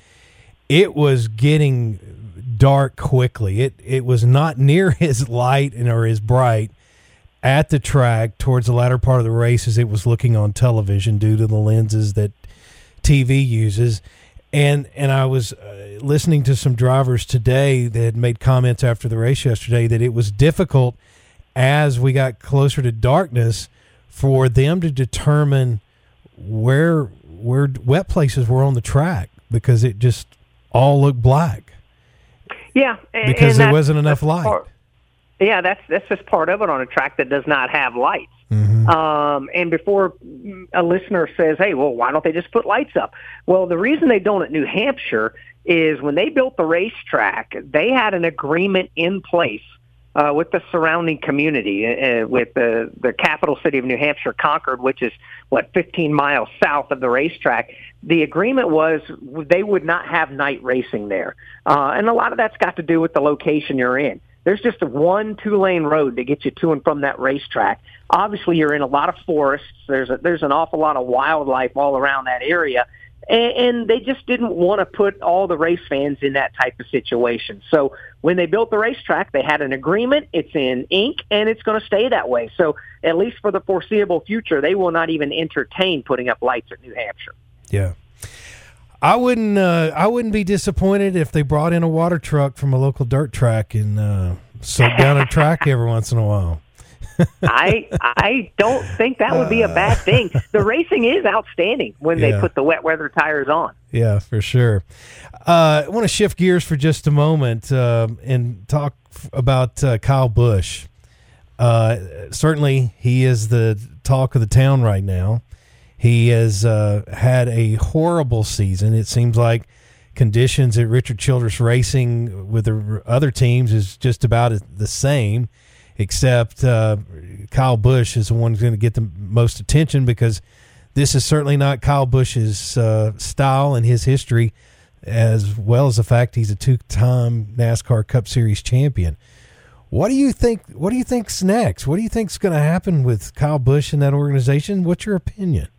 it was getting dark quickly. It it was not near as light and or as bright at the track towards the latter part of the race as it was looking on television due to the lenses that T V uses. And and I was uh, listening to some drivers today that had made comments after the race yesterday that it was difficult as we got closer to darkness for them to determine where where wet places were on the track, because it just all looked black. Yeah, and, because and there wasn't enough light. Part, yeah, that's that's just part of it on a track that does not have lights. Mm-hmm. Um, and before a listener says, hey, well, why don't they just put lights up? Well, the reason they don't at New Hampshire is when they built the racetrack, they had an agreement in place uh, with the surrounding community, uh, with the, the capital city of New Hampshire, Concord, which is, what, fifteen miles south of the racetrack. The agreement was they would not have night racing there. Uh, and a lot of that's got to do with the location you're in. There's just a one, two-lane road to get you to and from that racetrack. Obviously, you're in a lot of forests. There's a, there's an awful lot of wildlife all around that area, and, and they just didn't want to put all the race fans in that type of situation. So when they built the racetrack, they had an agreement. It's in ink, and it's going to stay that way. So at least for the foreseeable future, they will not even entertain putting up lights at New Hampshire. Yeah. I wouldn't. Uh, I wouldn't be disappointed if they brought in a water truck from a local dirt track and uh, soaked down a track every once in a while. I I don't think that would be a bad thing. The racing is outstanding when Yeah. they put the wet weather tires on. Yeah, for sure. Uh, I want to shift gears for just a moment uh, and talk f- about uh, Kyle Busch. Uh, certainly, he is the talk of the town right now. He has uh, had a horrible season. It seems like conditions at Richard Childress Racing with the other teams is just about the same, except uh, Kyle Busch is the one who's going to get the most attention because this is certainly not Kyle Busch's uh, style and his history, as well as the fact he's a two-time NASCAR Cup Series champion. What do you think? What do you think's next? What do you think's going to happen with Kyle Busch in that organization? What's your opinion?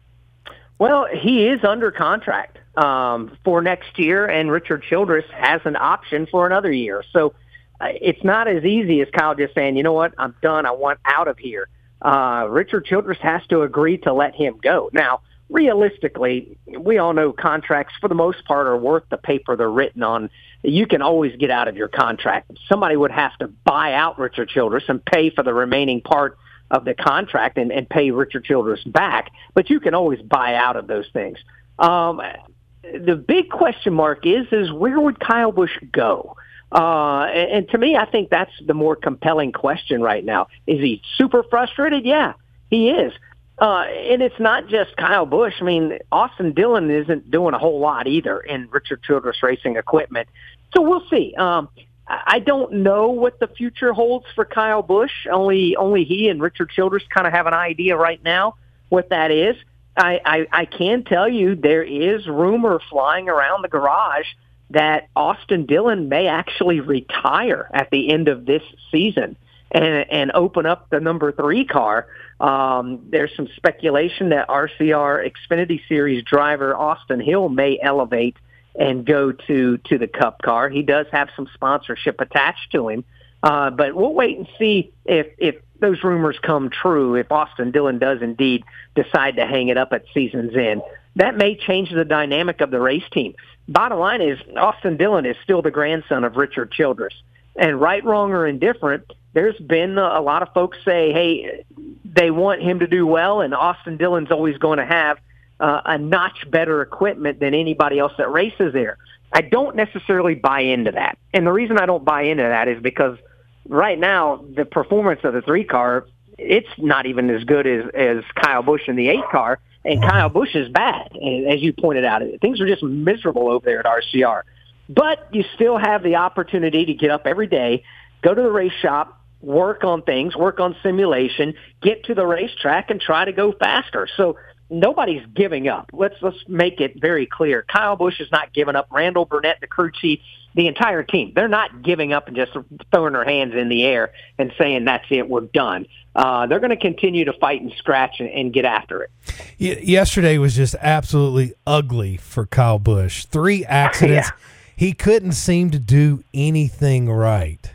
Well, he is under contract um, for next year, and Richard Childress has an option for another year. So uh, it's not as easy as Kyle just saying, you know what, I'm done. I want out of here. Uh, Richard Childress has to agree to let him go. Now, realistically, we all know contracts for the most part are worth the paper they're written on. You can always get out of your contract. Somebody would have to buy out Richard Childress and pay for the remaining part of the contract and, and pay Richard Childress back, but you can always buy out of those things. Um, the big question mark is, is where would Kyle Busch go? Uh, and, and to me, I think that's the more compelling question right now. Is he super frustrated? Yeah, he is. Uh, and it's not just Kyle Busch. I mean, Austin Dillon isn't doing a whole lot either in Richard Childress Racing equipment. So we'll see. Um, I don't know what the future holds for Kyle Busch. Only only he and Richard Childress kind of have an idea right now what that is. I, I, I can tell you there is rumor flying around the garage that Austin Dillon may actually retire at the end of this season and, and open up the number three car. Um, there's some speculation that R C R Xfinity Series driver Austin Hill may elevate and go to, to the Cup car. He does have some sponsorship attached to him. Uh, but we'll wait and see if, if those rumors come true, if Austin Dillon does indeed decide to hang it up at season's end. That may change the dynamic of the race team. Bottom line is Austin Dillon is still the grandson of Richard Childress. And right, wrong, or indifferent, there's been a lot of folks say, hey, they want him to do well, and Austin Dillon's always going to have Uh, a notch better equipment than anybody else that races there. I don't necessarily buy into that. And the reason I don't buy into that is because right now the performance of the three car, it's not even as good as, as Kyle Busch in the eight car, and Kyle Busch is bad, as you pointed out. Things are just miserable over there at R C R. But you still have the opportunity to get up every day, go to the race shop, work on things, work on simulation, get to the racetrack, and try to go faster. So nobody's giving up. Let's let's make it very clear. Kyle Busch is not giving up. Randall Burnett, the crew chief, the entire team, they're not giving up and just throwing their hands in the air and saying, that's it, we're done. Uh, they're going to continue to fight and scratch and, and get after it. Y- yesterday was just absolutely ugly for Kyle Busch. Three accidents. Yeah. He couldn't seem to do anything right.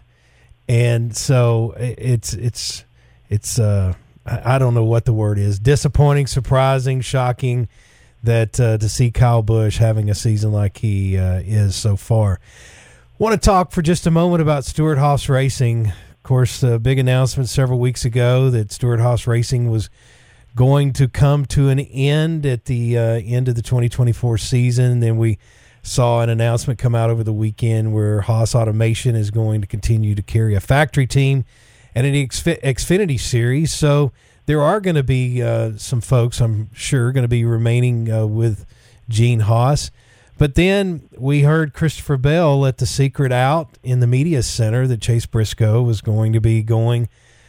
And so it's, it's, it's, uh, I don't know what the word is. Disappointing, surprising, shocking that uh, to see Kyle Busch having a season like he uh, is so far. Want to talk for just a moment about Stewart-Haas Racing. Of course, a big announcement several weeks ago that Stewart-Haas Racing was going to come to an end at the uh, end of the twenty twenty-four season. Then we saw an announcement come out over the weekend where Haas Automation is going to continue to carry a factory team and an Xf- Xfinity Series. So there are going to be uh, some folks, I'm sure, going to be remaining uh, with Gene Haas. But then we heard Christopher Bell let the secret out in the media center that Chase Briscoe was going to be going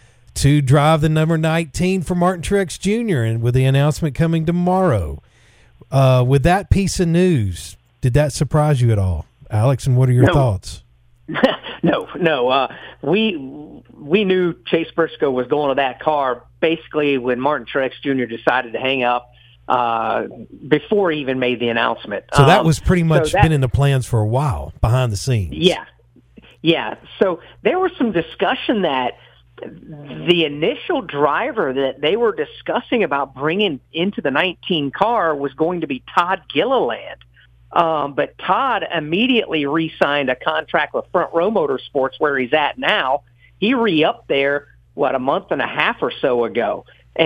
to drive the number nineteen for Martin Truex Junior, and with the announcement coming tomorrow. Uh, with that piece of news, did that surprise you at all, Alex, and what are your No. thoughts? no, no. Uh, we we knew Chase Briscoe was going to that car basically when Martin Truex Junior decided to hang up uh, before he even made the announcement. So that Um, was pretty much so that- been in the plans for a while, behind the scenes. Yeah, yeah. So there was some discussion that the initial driver that they were discussing about bringing into the nineteen car was going to be Todd Gilliland. Um, but Todd immediately re-signed a contract with Front Row Motorsports where he's at now. He re-upped there what, a month and a half or so ago.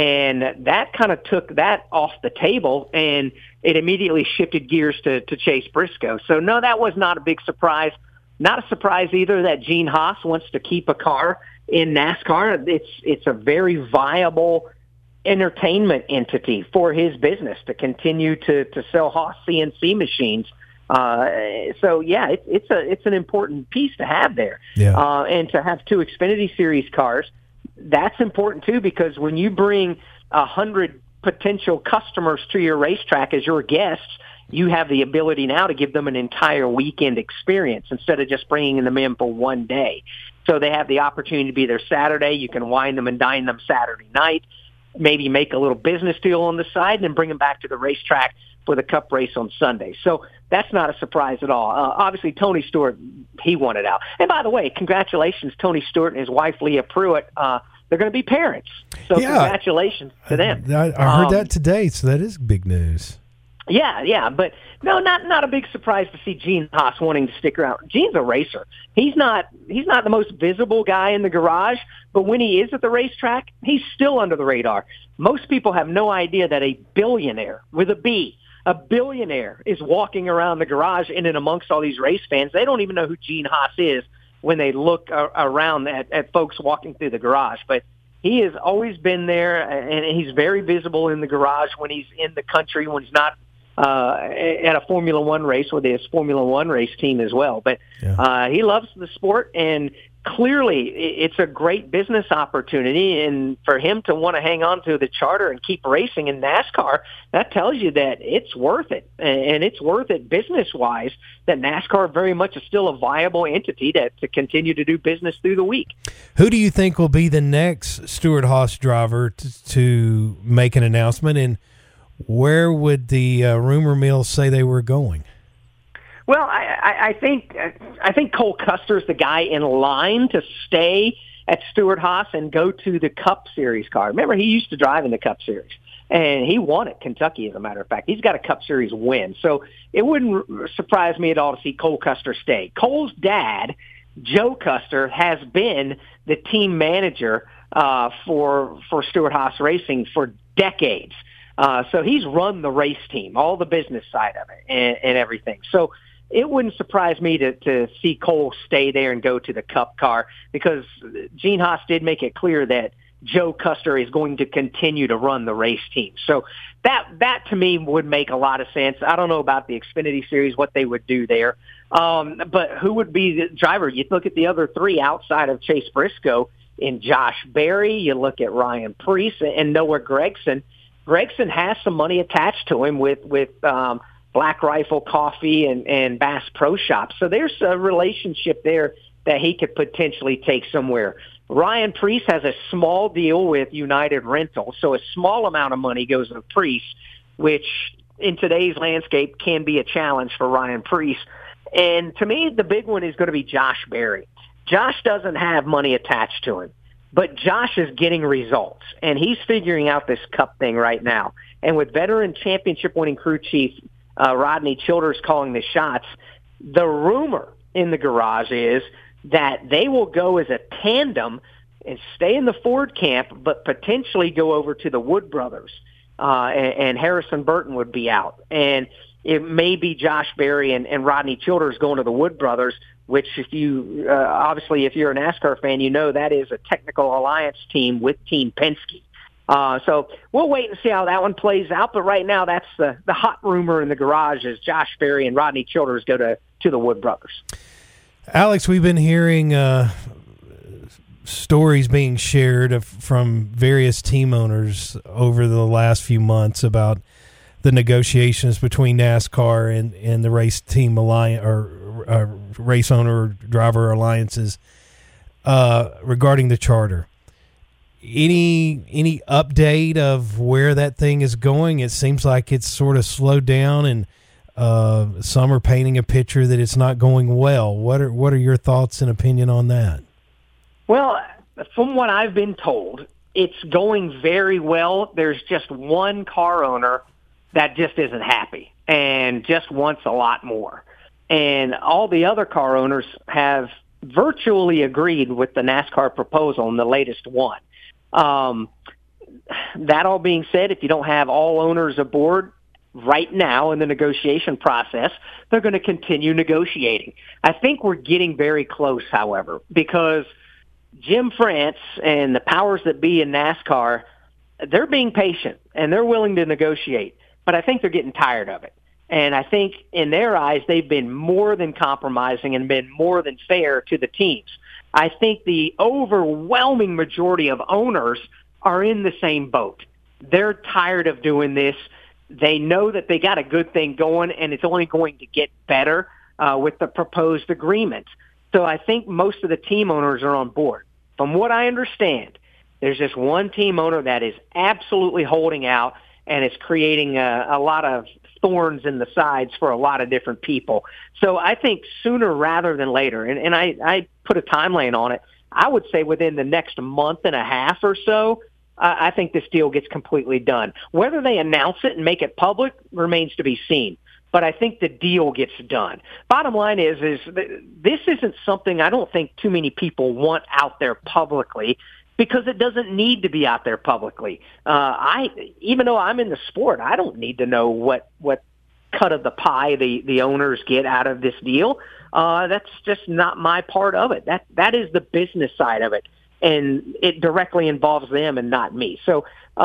And that kind of took that off the table, and it immediately shifted gears to, to Chase Briscoe. So, no, that was not a big surprise. Not a surprise either that Gene Haas wants to keep a car in NASCAR. It's it's a very viable entertainment entity for his business to continue to, to sell Haas C N C machines. Uh, so, yeah, it, it's a it's an important piece to have there. Yeah. Uh, and to have two Xfinity Series cars, that's important, too, because when you bring a hundred potential customers to your racetrack as your guests, you have the ability now to give them an entire weekend experience instead of just bringing them in for one day. So they have the opportunity to be there Saturday. You can wine them and dine them Saturday night, maybe make a little business deal on the side, and then bring them back to the racetrack for the Cup race on Sunday. So that's not a surprise at all. Uh, obviously, Tony Stewart, he wanted out. And by the way, congratulations, Tony Stewart and his wife, Leah Pruitt. Uh, they're going to be parents. So yeah. Congratulations to them. I, I heard um, that today, so that is big news. Yeah, yeah, but no, not not a big surprise to see Gene Haas wanting to stick around. Gene's a racer. He's not he's not the most visible guy in the garage, but when he is at the racetrack, he's still under the radar. Most people have no idea that a billionaire with a B, a billionaire is walking around the garage in and amongst all these race fans. They don't even know who Gene Haas is when they look uh, around at, at folks walking through the garage, but he has always been there, and he's very visible in the garage when he's in the country, when he's not uh, at a Formula One race with his Formula One race team as well. But yeah. uh, he loves the sport, and clearly it's a great business opportunity. And for him to want to hang on to the charter and keep racing in NASCAR, that tells you that it's worth it. And it's worth it business-wise, that NASCAR very much is still a viable entity to, to continue to do business through the week. Who do you think will be the next Stewart-Haas driver to, to make an announcement, and where would the uh, rumor mill say they were going? Well, I, I, I think I think Cole Custer's the guy in line to stay at Stewart-Haas and go to the Cup Series car. Remember, he used to drive in the Cup Series, and he won at Kentucky, as a matter of fact. He's got a Cup Series win, so it wouldn't surprise me at all to see Cole Custer stay. Cole's dad, Joe Custer, has been the team manager uh, for for Stewart-Haas Racing for decades. Uh, so he's run the race team, all the business side of it, and, and everything. So it wouldn't surprise me to, to see Cole stay there and go to the Cup car, because Gene Haas did make it clear that Joe Custer is going to continue to run the race team. So that, that to me would make a lot of sense. I don't know about the Xfinity Series, what they would do there. Um, but who would be the driver? You look at the other three outside of Chase Briscoe in Josh Berry. You look at Ryan Preece and Noah Gragson. Gragson has some money attached to him with, with, um, Black Rifle Coffee and, and Bass Pro Shops. So there's a relationship there that he could potentially take somewhere. Ryan Preece has a small deal with United Rentals, so a small amount of money goes to Preece, which in today's landscape can be a challenge for Ryan Preece. And to me, the big one is going to be Josh Berry. Josh doesn't have money attached to him, but Josh is getting results, and he's figuring out this Cup thing right now. And with veteran championship-winning crew chief Uh, Rodney Childers calling the shots, the rumor in the garage is that they will go as a tandem and stay in the Ford camp, but potentially go over to the Wood Brothers, uh, and, and Harrison Burton would be out. And it may be Josh Berry and, and Rodney Childers going to the Wood Brothers, which if you, uh, obviously if you're a NASCAR fan, you know that is a technical alliance team with Team Penske. Uh, so we'll wait and see how that one plays out. But right now, that's the, the hot rumor in the garage is Josh Berry and Rodney Childers go to, to the Wood Brothers. Alex, we've been hearing uh, stories being shared of, from various team owners over the last few months about the negotiations between NASCAR and, and the race team alliance or uh, race owner driver alliances uh, regarding the charter. Any any update of where that thing is going? It seems like it's sort of slowed down, and uh, some are painting a picture that it's not going well. What are what are your thoughts and opinion on that? Well, from what I've been told, it's going very well. There's just one car owner that just isn't happy and just wants a lot more. And all the other car owners have virtually agreed with the NASCAR proposal in the latest one. Um, that all being said, if you don't have all owners aboard right now in the negotiation process, they're going to continue negotiating. I think we're getting very close, however, because Jim France and the powers that be in NASCAR, they're being patient and they're willing to negotiate, but I think they're getting tired of it. And I think in their eyes, they've been more than compromising and been more than fair to the teams. I think the overwhelming majority of owners are in the same boat. They're tired of doing this. They know that they got a good thing going, and it's only going to get better uh, with the proposed agreement. So I think most of the team owners are on board. From what I understand, there's just one team owner that is absolutely holding out, and it's creating a, a lot of thorns in the sides for a lot of different people. So I think sooner rather than later, and, and I, I put a timeline on it, I would say within the next month and a half or so, I think this deal gets completely done. Whether they announce it and make it public remains to be seen. But I think the deal gets done. Bottom line is, is this isn't something I don't think too many people want out there publicly, because it doesn't need to be out there publicly. Uh, I, even though I'm in the sport, I don't need to know what, what cut of the pie the, the owners get out of this deal. Uh, that's just not my part of it. That, that is the business side of it. And it directly involves them and not me. So uh,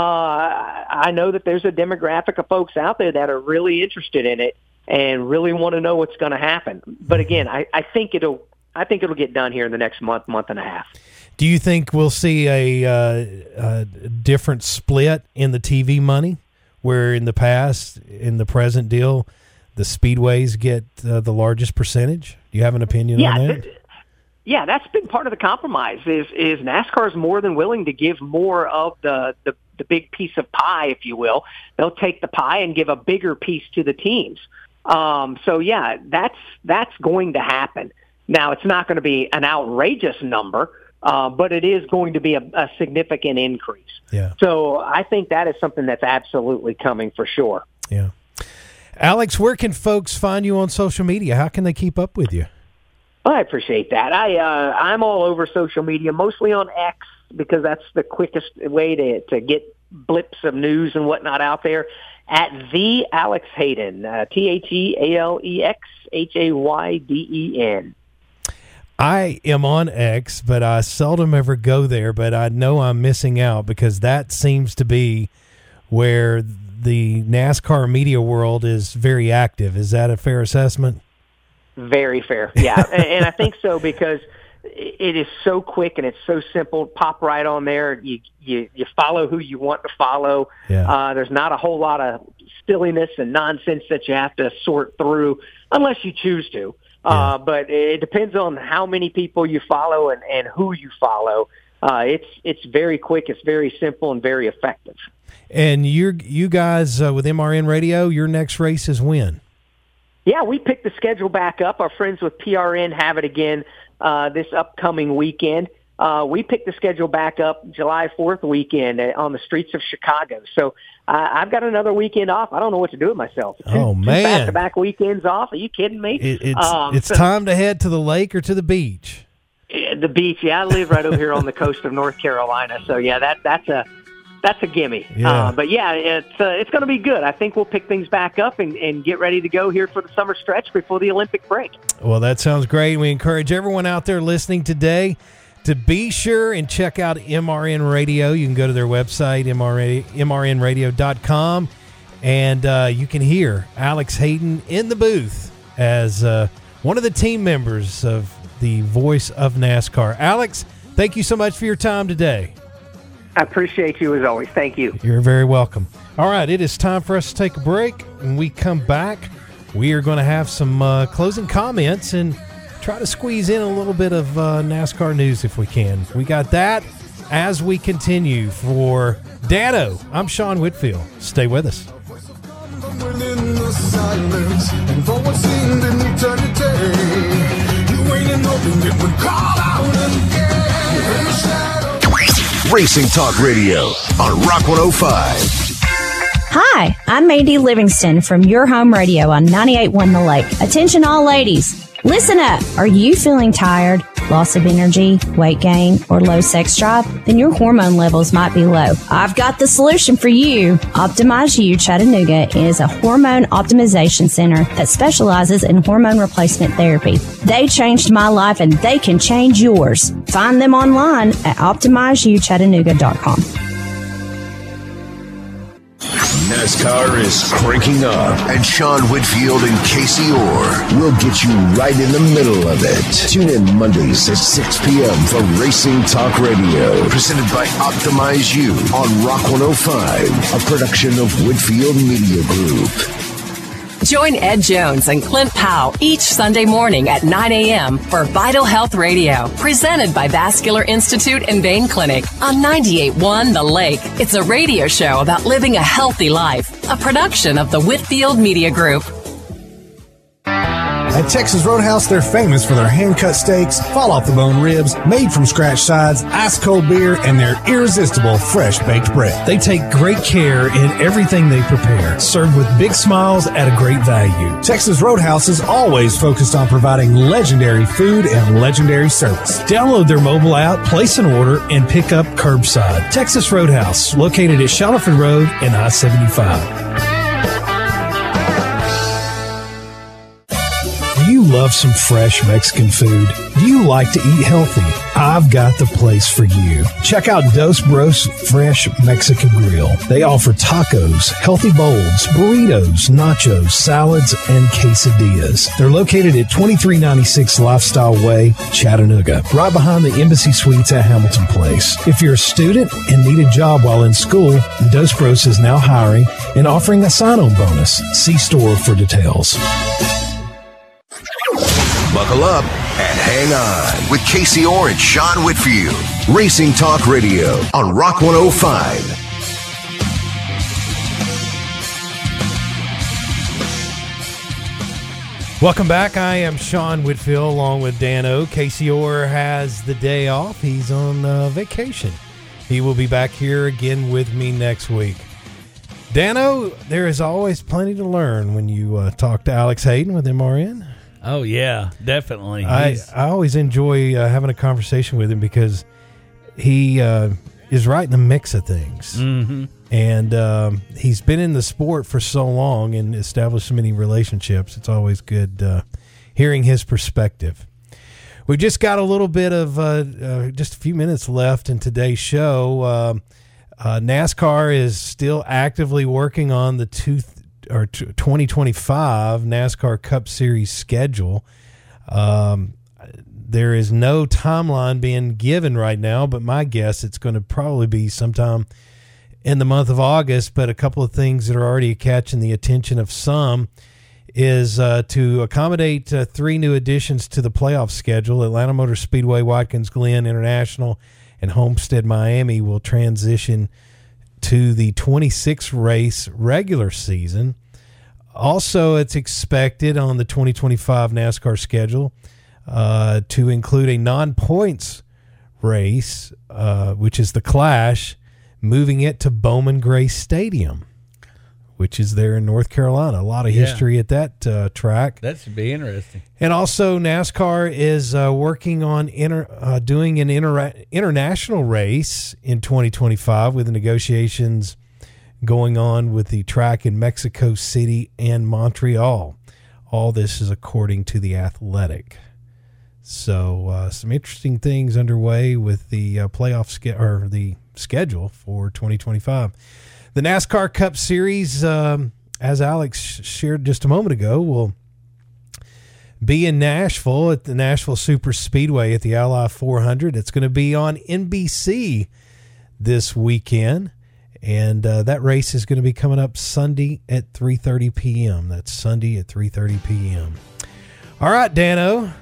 I know that there's a demographic of folks out there that are really interested in it and really want to know what's going to happen. But again, I, I think it'll I think it'll get done here in the next month, month and a half. Do you think we'll see a, uh, a different split in the T V money, where in the past, in the present deal, the speedways get uh, the largest percentage? Do you have an opinion yeah, on that? Th- Yeah, that's been part of the compromise. Is is NASCAR is more than willing to give more of the, the the big piece of pie, if you will. They'll take the pie and give a bigger piece to the teams. Um, so yeah, that's that's going to happen. Now, it's not going to be an outrageous number, uh, but it is going to be a, a significant increase. Yeah. So I think that is something that's absolutely coming for sure. Yeah. Alex, where can folks find you on social media? How can they keep up with you? I appreciate that. I, uh, I'm all over social media, mostly on X, because that's the quickest way to, to get blips of news and whatnot out there, at the Alex Hayden, uh, T H E A L E X H A Y D E N. I am on X, but I seldom ever go there, but I know I'm missing out, because that seems to be where the NASCAR media world is very active. Is that a fair assessment? Very fair, yeah. and, and I think so, because it is so quick and it's so simple. Pop right on there. You you, you follow who you want to follow. Yeah. Uh, there's not a whole lot of silliness and nonsense that you have to sort through unless you choose to. Yeah. Uh, but it depends on how many people you follow and, and who you follow. Uh, it's it's very quick, it's very simple, and very effective. And you you guys uh, with M R N Radio, your next race is when? Yeah, we picked the schedule back up. Our friends with P R N have it again uh, this upcoming weekend. Uh, we picked the schedule back up July fourth weekend on the streets of Chicago. So uh, I've got another weekend off. I don't know what to do with myself. Two, oh, man. Two back-to-back weekends off. Are you kidding me? It, it's um, it's so, time to head to the lake or to the beach. The beach, yeah. I live right over here on the coast of North Carolina. So, yeah, that that's a that's a gimme. Yeah. Uh, but, yeah, it's uh, it's going to be good. I think we'll pick things back up and, and get ready to go here for the summer stretch before the Olympic break. Well, that sounds great. We encourage everyone out there listening today to be sure and check out M R N Radio. You can go to their website, M R N radio dot com, and uh, you can hear Alex Hayden in the booth as uh, one of the team members of the Voice of NASCAR. Alex, thank you so much for your time today. I appreciate you as always. Thank you. You're very welcome. All right, it is time for us to take a break. When we come back, we are going to have some uh, closing comments and try to squeeze in a little bit of uh, NASCAR news if we can. We got that as we continue. For Dano, I'm Sean Whitfield. Stay with us. Racing Talk Radio on Rock one oh five. Hi, I'm Mandy Livingston from Your Home Radio on ninety-eight point one The Lake. Attention all ladies. Listen up. Are you feeling tired? loss of energy, weight gain, or low sex drive, then your hormone levels might be low. I've got the solution for you. Optimize You Chattanooga is a hormone optimization center that specializes in hormone replacement therapy. They changed my life and they can change yours. Find them online at optimize you chattanooga dot com. NASCAR is cranking up, and Sean Whitfield and Casey Orr will get you right in the middle of it. Tune in Mondays at six p.m. for Racing Talk Radio, presented by Optimize You on Rock one oh five, a production of Whitfield Media Group. Join Ed Jones and Clint Powell each Sunday morning at nine a.m. for Vital Health Radio, presented by Vascular Institute and Vein Clinic on ninety-eight point one The Lake. It's a radio show about living a healthy life, a production of the Whitfield Media Group. At Texas Roadhouse, they're famous for their hand-cut steaks, fall-off-the-bone ribs, made-from-scratch sides, ice-cold beer, and their irresistible fresh-baked bread. They take great care in everything they prepare, served with big smiles at a great value. Texas Roadhouse is always focused on providing legendary food and legendary service. Download their mobile app, place an order, and pick up curbside. Texas Roadhouse, located at Shallowford Road and I seventy-five. Do you love some fresh Mexican food? Do you like to eat healthy? I've got the place for you. Check out Dos Bros Fresh Mexican Grill. They offer tacos, healthy bowls, burritos, nachos, salads, and quesadillas. They're located at twenty-three ninety-six Lifestyle Way, Chattanooga, right behind the Embassy Suites at Hamilton Place. If you're a student and need a job while in school, Dos Bros is now hiring and offering a sign-on bonus. See store for details. Buckle up and hang on with Casey Orr and Sean Whitfield. Racing Talk Radio on Rock one oh five. Welcome back. I am Sean Whitfield along with Dan O. Casey Orr has the day off. He's on uh, vacation. He will be back here again with me next week. Dano, there is always plenty to learn when you uh, talk to Alex Hayden with M R N. Oh, yeah, definitely. I, I always enjoy uh, having a conversation with him because he uh, is right in the mix of things. Mm-hmm. And um, he's been in the sport for so long and established so many relationships. It's always good uh, hearing his perspective. We just got a little bit of uh, uh, just a few minutes left in today's show. Uh, uh, NASCAR is still actively working on the two th- or twenty twenty-five NASCAR Cup Series schedule. Um, there is no timeline being given right now, but my guess it's going to probably be sometime in the month of August. But a couple of things that are already catching the attention of some is uh, to accommodate uh, three new additions to the playoff schedule. Atlanta Motor Speedway, Watkins Glen International, and Homestead Miami will transition to the twenty-six race regular season. Also, it's expected on the twenty twenty-five NASCAR schedule uh, to include a non-points race, uh, which is the Clash, moving it to Bowman Gray Stadium, which is there in North Carolina. A lot of Yeah. history at that uh, track. That should be interesting. And also, NASCAR is uh, working on inter, uh, doing an inter, international race in twenty twenty-five with the negotiations going on with the track in Mexico City and Montreal. All this is according to The Athletic. So, uh, some interesting things underway with the uh, playoff ske- or the schedule for twenty twenty-five. The NASCAR Cup Series, um, as Alex shared just a moment ago, will be in Nashville at the Nashville Super Speedway at the Ally four hundred. It's going to be on N B C this weekend, and uh, that race is going to be coming up Sunday at three thirty p.m. That's Sunday at three thirty p.m. All right, Dano,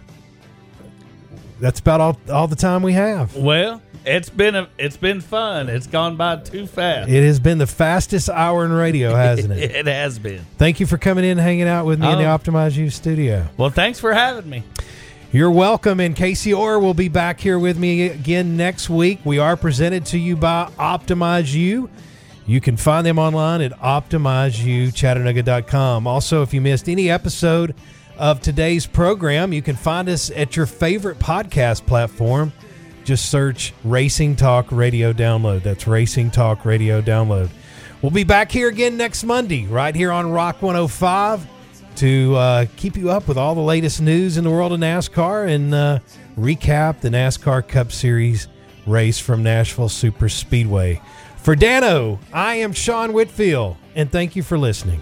that's about all, all the time we have. Well, it's been a, it's been fun. It's gone by too fast. It has been the fastest hour in radio, hasn't it? It has been. Thank you for coming in and hanging out with me Oh. in the Optimize You studio. Well, thanks for having me. You're welcome, and Casey Orr will be back here with me again next week. We are presented to you by Optimize You. You can find them online at optimize you chattanooga dot com. Also, if you missed any episode of today's program. You can find us at your favorite podcast platform. Just search Racing Talk Radio Download. That's Racing Talk Radio Download. We'll be back here again next Monday, right here on Rock one oh five, to uh, keep you up with all the latest news in the world of NASCAR and uh, recap the NASCAR Cup Series race from Nashville Super Speedway. For Dano, I am Sean Whitfield, and thank you for listening.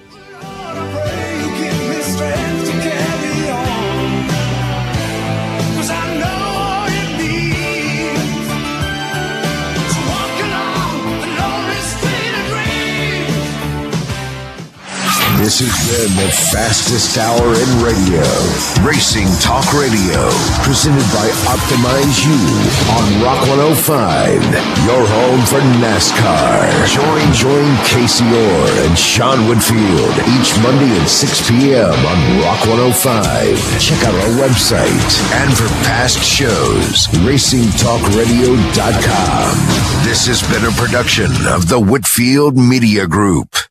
This has been the fastest hour in radio. Racing Talk Radio, presented by Optimize You on Rock one oh five, your home for NASCAR. Join, join Casey Orr and Sean Whitfield each Monday at six p.m. on Rock one oh five. Check out our website. And for past shows, racing talk radio dot com. This has been a production of the Whitfield Media Group.